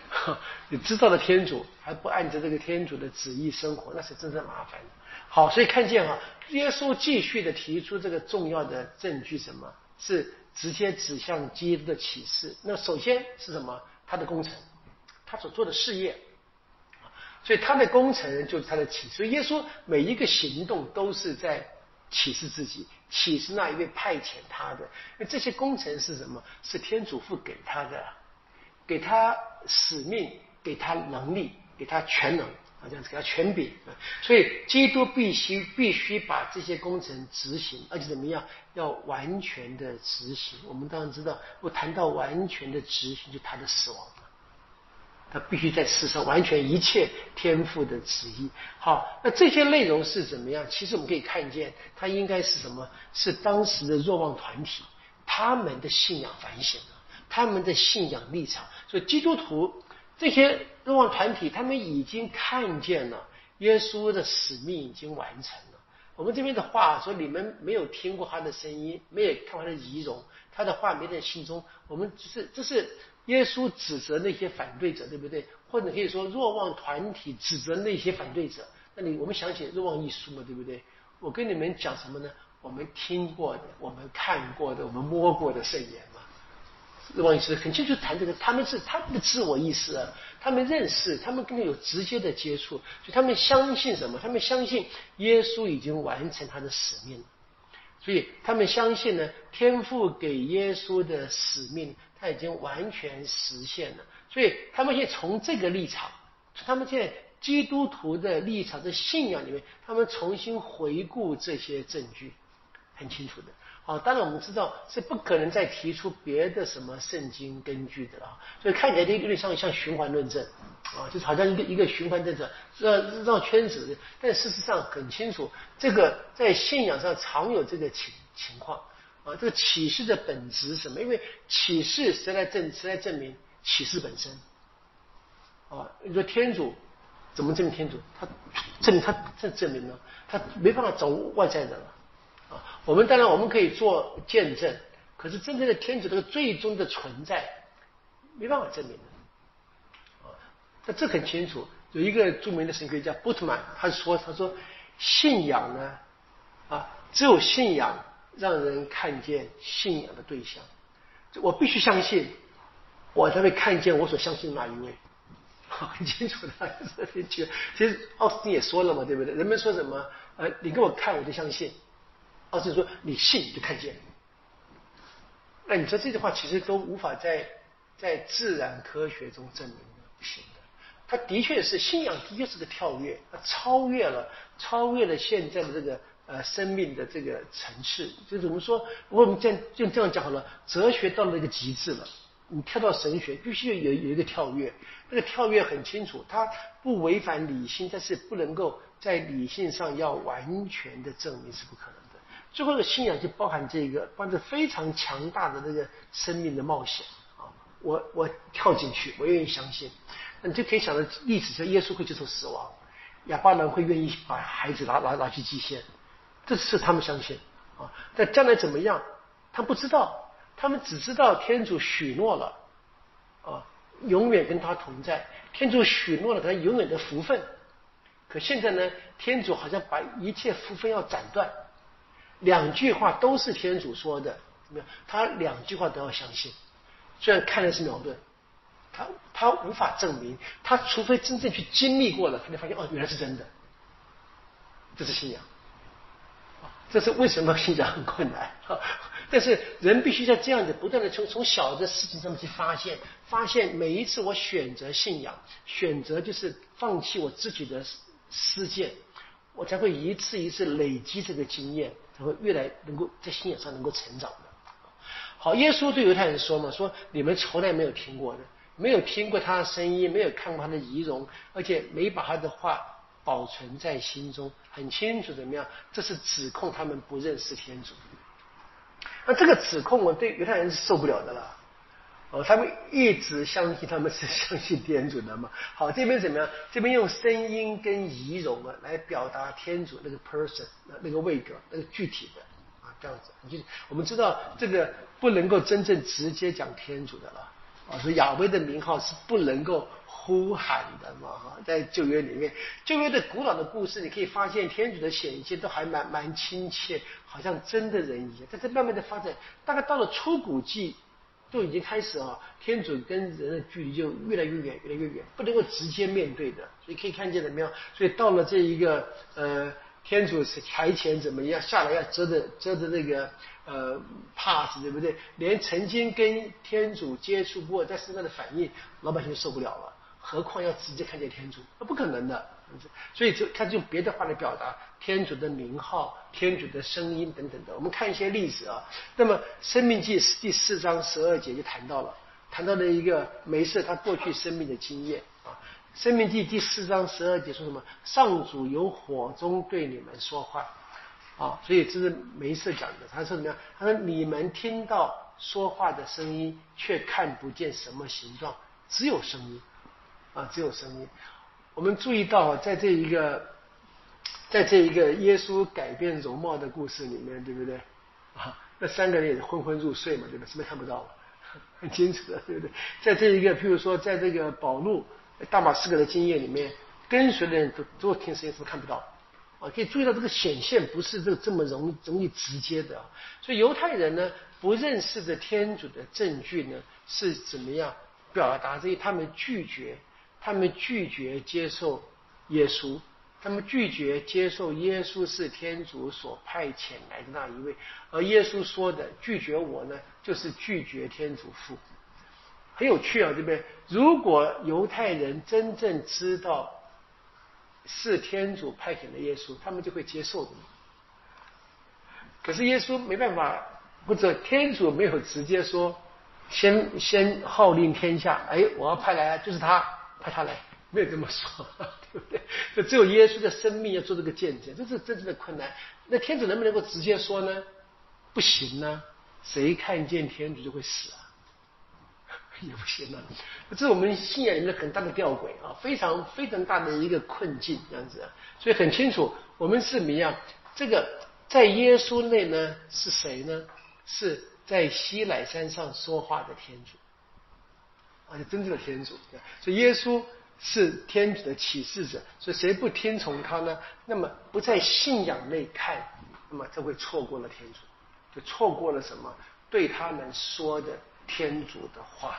你知道了天主还不按照这个天主的旨意生活，那是真正麻烦的。好，所以看见哈，耶稣继续的提出这个重要的证据，什么是直接指向基督的启示？那首先是什么？他的工程，他所做的事业。所以他的工程就是他的启示。所以耶稣每一个行动都是在启示自己，启示那一位派遣他的。那这些工程是什么？是天主父给他的，给他使命，给他能力，给他全能啊，这样子给他权柄。所以基督必须必须把这些工程执行，而且怎么样？要完全的执行。我们当然知道，我谈到完全的执行，就他的死亡。他必须在世上完全一切天父的旨意。好，那这些内容是怎么样？其实我们可以看见，它应该是什么？是当时的若望团体他们的信仰反省了，他们的信仰立场。所以基督徒这些若望团体，他们已经看见了耶稣的使命已经完成了。我们这边的话说，你们没有听过他的声音，没有看过他的仪容，他的话没在心中。我们只是这是耶稣指责那些反对者，对不对？或者可以说若望团体指责那些反对者。那你我们想起若望一书嘛，对不对？我跟你们讲什么呢？我们听过的，我们看过的，我们摸过的圣言嘛。若望一书很清楚谈这个，他们是他们的自我意识啊，他们认识，他们跟你有直接的接触，所以他们相信什么？他们相信耶稣已经完成他的使命了。所以他们相信呢，天父给耶稣的使命他已经完全实现了。所以他们现在从这个立场，他们现在基督徒的立场的信仰里面，他们重新回顾这些证据，很清楚的。好，当然我们知道是不可能再提出别的什么圣经根据的了，所以看起来有点像像循环论证啊，就是好像一个一个循环论证绕绕圈子，但事实上很清楚，这个在信仰上常有这个情情况啊。这个启示的本质是什么？因为启示谁来证谁来证明启示本身啊？你说天主怎么证明天主？他证明他这证明呢？他没办法找外在的了。啊，我们当然我们可以做见证，可是真正的天主这个最终的存在没办法证明的。啊，那这很清楚。有一个著名的神学家布特曼，他说他说信仰呢，啊，只有信仰让人看见信仰的对象。我必须相信，我才会看见我所相信的那一位。很清楚的，其实奥斯汀也说了嘛，对不对？人们说什么？呃，你给我看，我就相信。而是说你信你就看见，那你说这句话其实都无法在在自然科学中证明的，不行的。它的确是信仰，的确是个跳跃，它超越了超越了现在的这个呃生命的这个层次。就是我们说，我们这样就这样讲好了，哲学到了一个极致了，你跳到神学必须有有一个跳跃，那个跳跃很清楚，它不违反理性，但是不能够在理性上要完全的证明是不可能的。最后的信仰就包含这个，包含着非常强大的这个生命的冒险啊！我我跳进去，我愿意相信。那你就可以想到历史上耶稣会接受死亡，亚巴郎会愿意把孩子拿拿拿去祭献，这是他们相信啊。但将来怎么样，他不知道，他们只知道天主许诺了啊，永远跟他同在。天主许诺了他永远的福分，可现在呢，天主好像把一切福分要斩断。两句话都是天主说的，怎么样？他两句话都要相信，虽然看来是矛盾，他他无法证明，他除非真正去经历过了，才能发现哦，原来是真的。这是信仰，这是为什么信仰很困难啊？但是人必须在这样子不断的从从小的事情上面去发现，发现每一次我选择信仰，选择就是放弃我自己的私见，我才会一次一次累积这个经验。才会越来能够在信仰上能够成长的。好，耶稣对犹太人说嘛，说你们从来没有听过的，没有听过他的声音，没有看过他的仪容，而且没把他的话保存在心中，很清楚怎么样？这是指控他们不认识天主。那这个指控我对犹太人是受不了的了。哦，他们一直相信他们是相信天主的嘛。好，这边怎么样？这边用声音跟仪容啊来表达天主那个 person 那个位格那个具体的啊，这样子。就我们知道这个不能够真正直接讲天主的了啊，所以亚威的名号是不能够呼喊的嘛哈，在旧约里面，旧约的古老的故事，你可以发现天主的显现都还蛮蛮亲切，好像真的人一样。但是慢慢的发展，大概到了出谷记，就已经开始啊，天主跟人的距离就越来越远，越来越远，不能够直接面对的。所以可以看见了没有？所以到了这一个呃。天主是台前怎么样下来要遮着遮着那个呃帕子，对不对？连曾经跟天主接触过但是那的反应，老百姓受不了了，何况要直接看见天主，那不可能的。所以就他就用别的话来表达天主的名号、天主的声音等等的。我们看一些例子啊。那么《生命记》第四章十二节就谈到了，谈到了一个梅瑟他过去生命的经验啊。生命记第四章十二节说什么？上主由火中对你们说话啊，所以这是梅瑟讲的。他说怎么样？他说你们听到说话的声音，却看不见什么形状，只有声音啊，只有声音。我们注意到，在这一个，在这一个耶稣改变容貌的故事里面，对不对啊？那三个人也是昏昏入睡嘛，对吧？是不是看不到？很清楚的，对不对？在这一个，譬如说，在这个保禄大马士革的经验里面，跟随的人都都听声音，是不是看不到？啊，可以注意到这个显现不是这这么容容易直接的。所以犹太人呢，不认识的天主的证据呢，是怎么样表达这些？他们拒绝，他们拒绝接受耶稣，他们拒绝接受耶稣是天主所派遣来的那一位。而耶稣说的拒绝我呢，就是拒绝天主父。很有趣啊，对不对？如果犹太人真正知道是天主派遣的耶稣，他们就会接受的。可是耶稣没办法，或者天主没有直接说，先先号令天下，哎，我要派来就是他，派他来，没有这么说，对不对？就只有耶稣的生命要做这个见证，这是真正的困难。那天主能不能够直接说呢？不行呢，谁看见天主就会死啊？也不行啊，这是我们信仰里面很大的吊诡啊，非常非常大的一个困境这样子啊。所以很清楚，我们是怎么样？这个在耶稣内呢是谁呢？是在西乃山上说话的天主，而且真正的天主。所以耶稣是天主的启示者，所以谁不听从他呢？那么不在信仰内看，那么就会错过了天主，就错过了什么？对他们说的天主的话。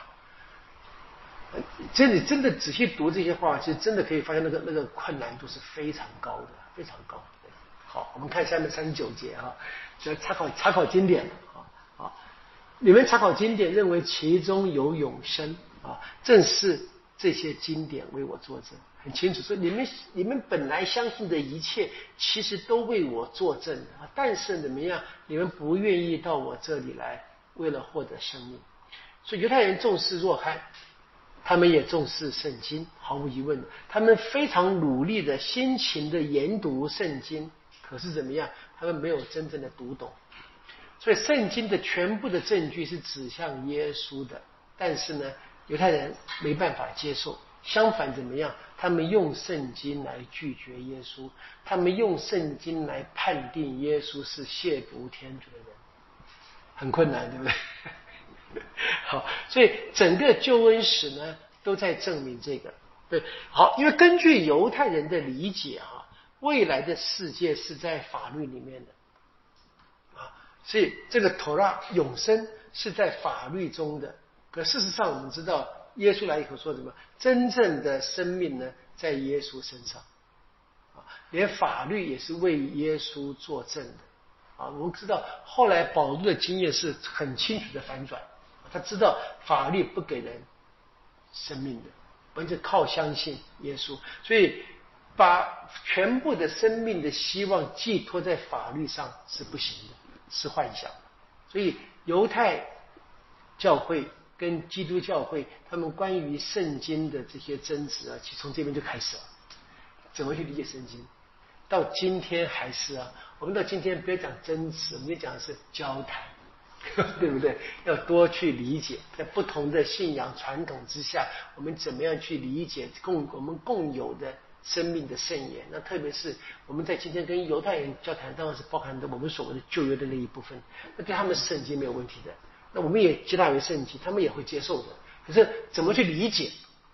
这你真的仔细读这些话，其实真的可以发现那个那个困难度是非常高的，非常高。好，我们看下面三十九节哈，就查考查考经典啊啊，你们查考经典认为其中有永生啊，正是这些经典为我作证，很清楚说你们你们本来相信的一切，其实都为我作证啊，但是怎么样，你们不愿意到我这里来，为了获得生命。所以犹太人重视若翰，他们也重视圣经，毫无疑问的，他们非常努力的辛勤的研读圣经，可是怎么样，他们没有真正的读懂。所以圣经的全部的证据是指向耶稣的，但是呢，犹太人没办法接受，相反怎么样，他们用圣经来拒绝耶稣，他们用圣经来判定耶稣是亵渎天主的人，很困难，对不对？好，所以整个救恩史呢都在证明这个。对，好，因为根据犹太人的理解啊，未来的世界是在法律里面的啊，所以这个 Torah 永生是在法律中的。可事实上我们知道，耶稣来以后说什么？真正的生命呢，在耶稣身上啊，连法律也是为耶稣作证的啊。我们知道后来保罗的经验是很清楚的反转。他知道法律不给人生命的，完全靠相信耶稣，所以把全部的生命的希望寄托在法律上是不行的，是幻想。所以犹太教会跟基督教会他们关于圣经的这些争执啊，其实从这边就开始了，怎么去理解圣经，到今天还是啊，我们到今天不要讲争执，我们就讲的是交谈，对不对？要多去理解，在不同的信仰传统之下，我们怎么样去理解共我们共有的生命的圣言。那特别是我们在今天跟犹太人交谈，当然是包含的我们所谓的旧约的那一部分，那对他们圣经没有问题的，那我们也接纳为圣经，他们也会接受的。可是怎么去理解，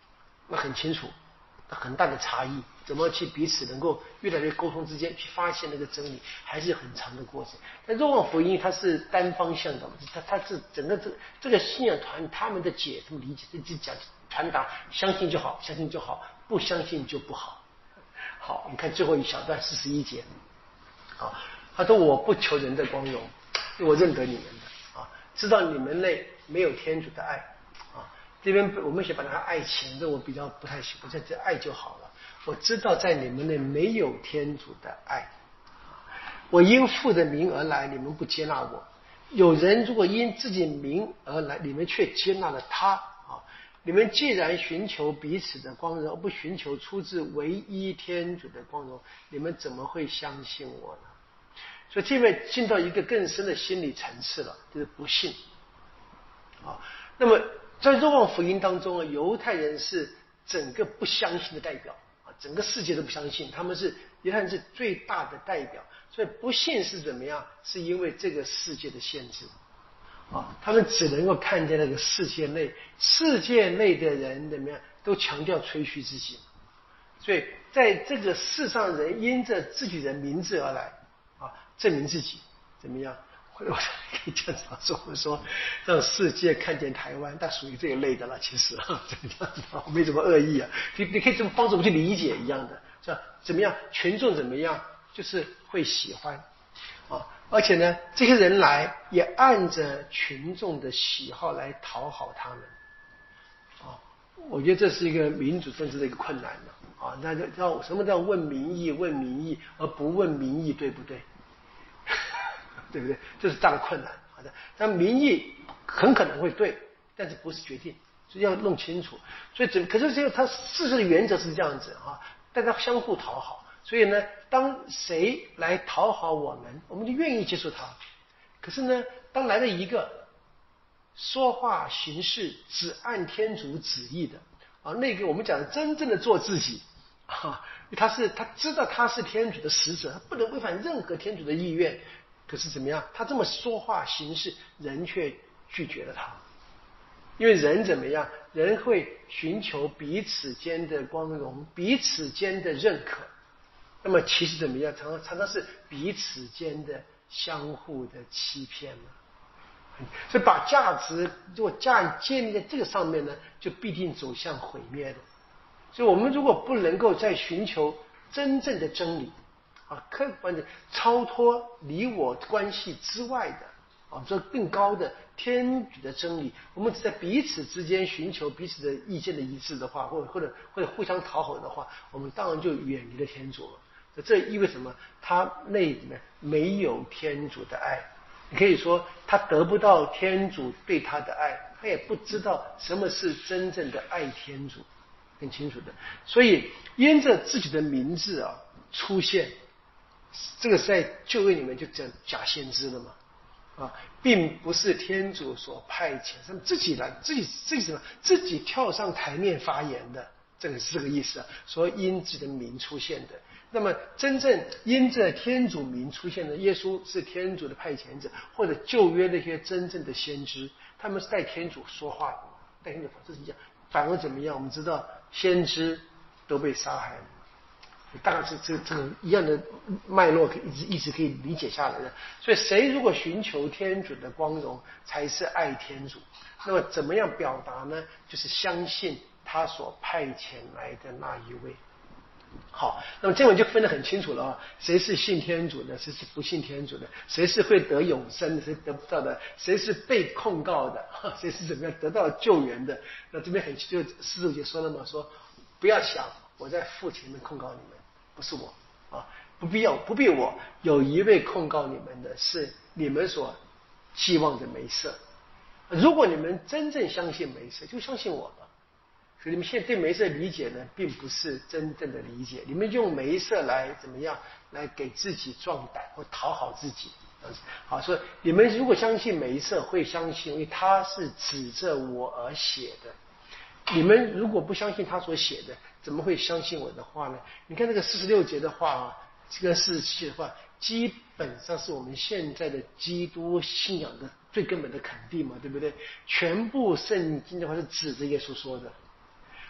那很清楚，很大的差异，怎么去彼此能够越来越沟通之间去发现那个真理，还是很长的过程。但若望福音它是单方向的，它它是整个这这个信仰团他们的解他们理解，就讲传达，相信就好，相信就好，不相信就不好。好，我们看最后一小段四十一节，好，他说我不求人的光荣，我认得你们的啊，知道你们内没有天主的爱啊。这边我们写把它爱情，这我比较不太喜欢，这这爱就好了。我知道在你们内没有天主的爱，我因父的名而来，你们不接纳我；有人如果因自己名而来，你们却接纳了他啊。你们既然寻求彼此的光荣，而不寻求出自唯一天主的光荣，你们怎么会相信我呢？所以这边进到一个更深的心理层次了，就是不信啊。那么在若望福音当中，犹太人是整个不相信的代表啊，整个世界都不相信，他们是犹太人是最大的代表。所以不信是怎么样？是因为这个世界的限制啊，他们只能够看见那个世界内，世界内的人怎么样，都强调吹嘘自己。所以在这个世上人因着自己的名字而来啊，证明自己怎么样？我可以这样子说，我说让世界看见台湾，但属于这一类的了。其实怎么样子，我没什么恶意啊，你你可以这么帮助我们去理解一样的，是吧？怎么样？群众怎么样？就是会喜欢啊。而且呢，这些人来也按着群众的喜好来讨好他们，啊，我觉得这是一个民主政治的一个困难了啊。那叫什么叫问民意？问民意而不问民意，对不对？对不对？这是大的困难。好的，但民意很可能会对，但是不是决定，所以要弄清楚。所以，可是这个它事实的原则是这样子啊，大家相互讨好。所以呢，当谁来讨好我们，我们就愿意接受他。可是呢，当来了一个说话行事只按天主旨意的啊，那个我们讲的真正的做自己啊，他是他知道他是天主的使者，他不能违反任何天主的意愿。可是怎么样？他这么说话行事，人却拒绝了他。因为人怎么样？人会寻求彼此间的光荣，彼此间的认可。那么其实怎么样？常常常常是彼此间的相互的欺骗了。所以把价值如果价建立在这个上面呢，就必定走向毁灭的。所以我们如果不能够再寻求真正的真理啊，客观的超脱离我关系之外的啊，这更高的天主的真理，我们只在彼此之间寻求彼此的意见的一致的话，或者或者或者互相讨好的话，我们当然就远离了天主了。这意味着什么？他内里面没有天主的爱，你可以说他得不到天主对他的爱，他也不知道什么是真正的爱天主，很清楚的。所以因着自己的名字啊出现，这个在旧约里面就讲假先知了嘛，啊，并不是天主所派遣，他们自己来，自己自己什么，自己跳上台面发言的，这个是这个意思啊。所以因自己的名出现的。那么真正因着天主名出现的耶稣是天主的派遣者，或者旧约那些真正的先知，他们是带天主说话的，带天主这是一样。反而怎么样？我们知道先知都被杀害了，大概是这这个一样的脉络，可以一直一直可以理解下来的。所以谁如果寻求天主的光荣，才是爱天主。那么怎么样表达呢？就是相信他所派遣来的那一位。好，那么这文就分得很清楚了啊，谁是信天主的，谁是不信天主的，谁是会得永生的，谁得不到的，谁是被控告的，谁是怎么样得到救援的。那这边很就四十五节说了嘛，说不要想我在父前面控告你们，不是我啊，不必要不必我，有一位控告你们的是你们所寄望的梅瑟。如果你们真正相信梅瑟，就相信我吧。所以你们现在对梅瑟理解呢，并不是真正的理解。你们用梅瑟来怎么样，来给自己壮胆或讨好自己。好，所以你们如果相信梅瑟，会相信，因为他是指着我而写的。你们如果不相信他所写的，怎么会相信我的话呢？你看这个四十六节的话啊，这个四十七节的话，基本上是我们现在的基督信仰的最根本的肯定嘛，对不对？全部圣经的话是指着耶稣说的。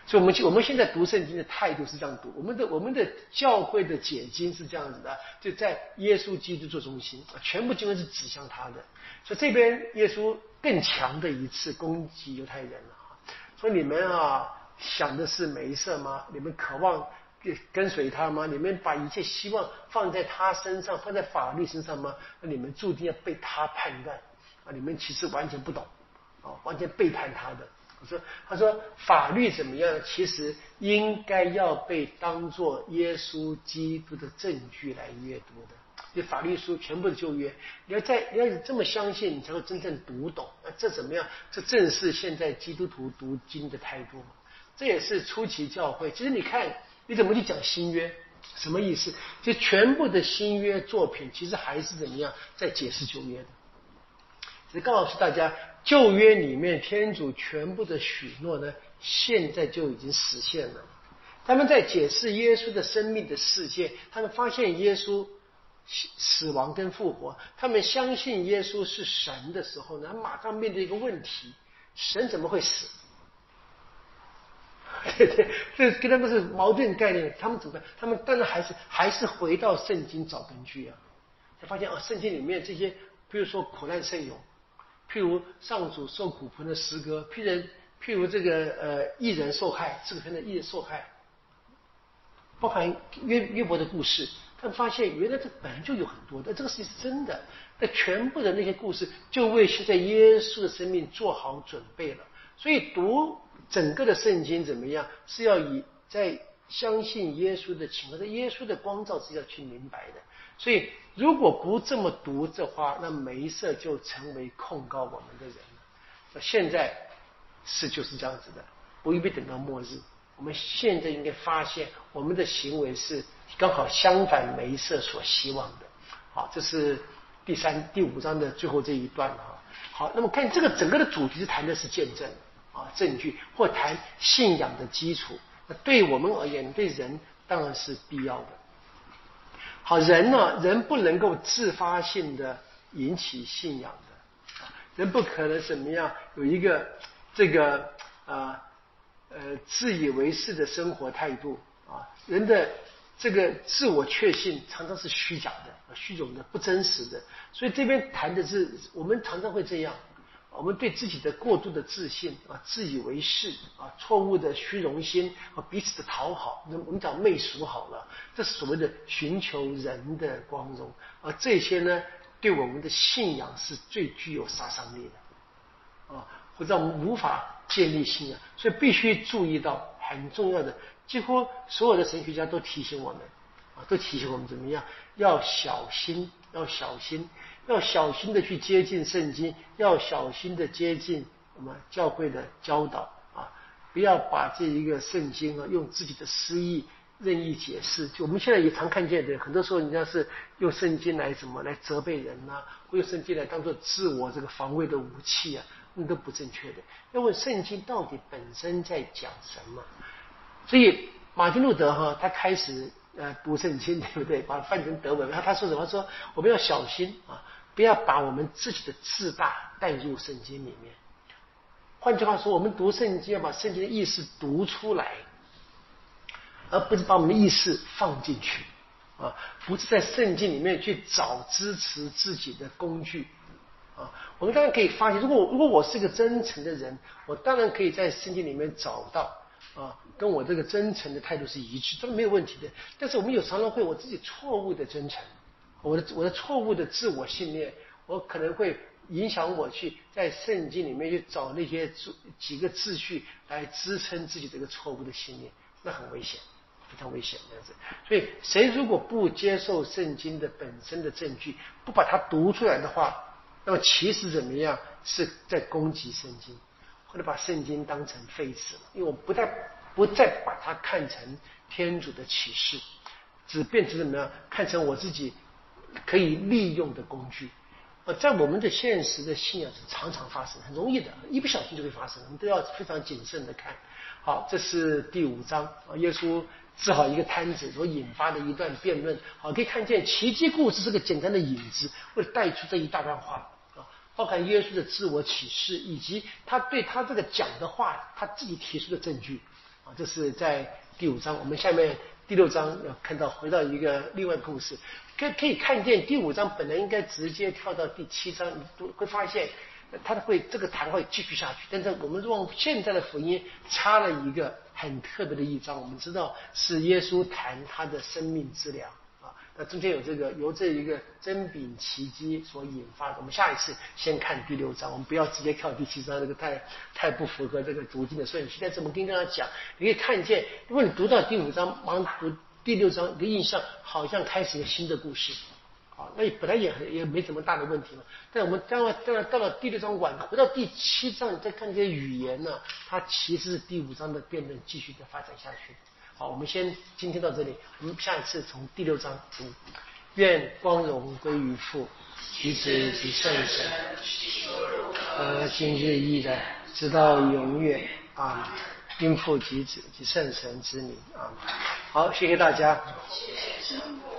所以我们我们现在读圣经的态度是这样读，我们的我们的教会的解经是这样子的，就在耶稣基督做中心，全部经文是指向他的。所以这边耶稣更强的一次攻击犹太人了啊，说你们啊想的是梅瑟吗？你们渴望跟随他吗？你们把一切希望放在他身上，放在法律身上吗？那你们注定要被他判断啊！你们其实完全不懂啊，完全背叛他的。我说，他说法律怎么样？其实应该要被当作耶稣基督的证据来阅读的。这法律书全部的旧约，你要在你要这么相信，你才会真正读懂。那这怎么样？这正是现在基督徒读经的态度嘛。这也是初期教会。其实你看，你怎么去讲新约？什么意思？就全部的新约作品，其实还是怎么样在解释旧约的。只告诉大家，旧约里面天主全部的许诺呢，现在就已经实现了。他们在解释耶稣的生命的世界，他们发现耶稣死亡跟复活，他们相信耶稣是神的时候呢，他马上面对一个问题：神怎么会死？对对，这跟他们是矛盾概念。他们怎么办？他们当然还是还是回到圣经找根据啊，才发现哦，圣经里面这些，比如说苦难圣咏。譬如上主受苦盆的诗歌，譬如譬如这个呃义人受害，这个篇的义人受害，包含约约伯的故事，他们发现原来这本来就有很多的，这个事情是真的。那全部的那些故事就为现在耶稣的生命做好准备了。所以读整个的圣经怎么样，是要以在相信耶稣的情况，在耶稣的光照是要去明白的。所以如果不这么读的话，那梅瑟就成为控告我们的人了。现在是就是这样子的，不必等到末日。我们现在应该发现，我们的行为是刚好相反梅瑟所希望的。好，这是第三、第五章的最后这一段哈。好，那么看这个整个的主题是谈的是见证啊、证据，或谈信仰的基础。那对我们而言，对人当然是必要的。好，人呢，人不能够自发性的引起信仰的，人不可能怎么样有一个这个啊 呃, 呃自以为是的生活态度啊，人的这个自我确信常常是虚假的、虚荣的、不真实的。所以这边谈的是，我们常常会这样。我们对自己的过度的自信啊、自以为是啊、错误的虚荣心啊、彼此的讨好，我们讲媚俗好了，这是所谓的寻求人的光荣，而这些呢，对我们的信仰是最具有杀伤力的啊，或者我们无法建立信仰，所以必须注意到很重要的，几乎所有的神学家都提醒我们啊，都提醒我们怎么样，要小心，要小心。要小心的去接近圣经，要小心的接近我们教会的教导啊！不要把这一个圣经啊用自己的私意任意解释。就我们现在也常看见的，很多时候人家是用圣经来什么来责备人呐、啊，或用圣经来当做自我这个防卫的武器啊，那都不正确的。要问圣经到底本身在讲什么？所以马丁路德哈，他开始呃读圣经，对不对？把它翻成德文，他他说什么？他说我们要小心啊！不要把我们自己的自大带入圣经里面。换句话说，我们读圣经要把圣经的意思读出来，而不是把我们的意思放进去啊！不是在圣经里面去找支持自己的工具啊！我们当然可以发现，如果如果我是一个真诚的人，我当然可以在圣经里面找到啊，跟我这个真诚的态度是一致，这没有问题的。但是我们有常常会我自己错误的真诚。我的我的错误的自我信念，我可能会影响我去在圣经里面去找那些几个秩序来支撑自己这个错误的信念，那很危险，非常危险这样子。所以，谁如果不接受圣经的本身的证据，不把它读出来的话，那么其实怎么样是在攻击圣经，或者把圣经当成废纸了。因为我不再不再把它看成天主的启示，只变成怎么样看成我自己可以利用的工具。呃，在我们的现实的信仰是常常发生，很容易的，一不小心就会发生，我们都要非常谨慎的看。好，这是第五章啊，耶稣治好一个摊子所引发的一段辩论。好，可以看见奇迹故事是个简单的引子，会带出这一大段话啊，包含耶稣的自我启示，以及他对他这个讲的话他自己提出的证据啊，这是在第五章。我们下面第六章要看到回到一个另外的故事，可可以看见第五章本来应该直接跳到第七章，你都会发现他会这个谈会继续下去，但是我们用现在的福音插了一个很特别的一章，我们知道是耶稣谈他的生命之粮。那中间有这个由这一个真饼奇迹所引发的，我们下一次先看第六章，我们不要直接跳第七章，这个太太不符合这个读经的顺序。但是我们跟大家讲，你可以看见，如果你读到第五章，马上读第六章，你的印象好像开始一个新的故事，好，那本来也也没什么大的问题嘛。但我们当然当然到了第六章晚，回到第七章，你再看这些语言呢，它其实是第五章的辩论继续的发展下去。好，我们先今天到这里，我们下一次从第六章读。愿光荣归于父、及子及圣神，呃，今日依然，直到永远。阿们。因父及子及圣神之名。阿们。好，谢谢大家。谢谢。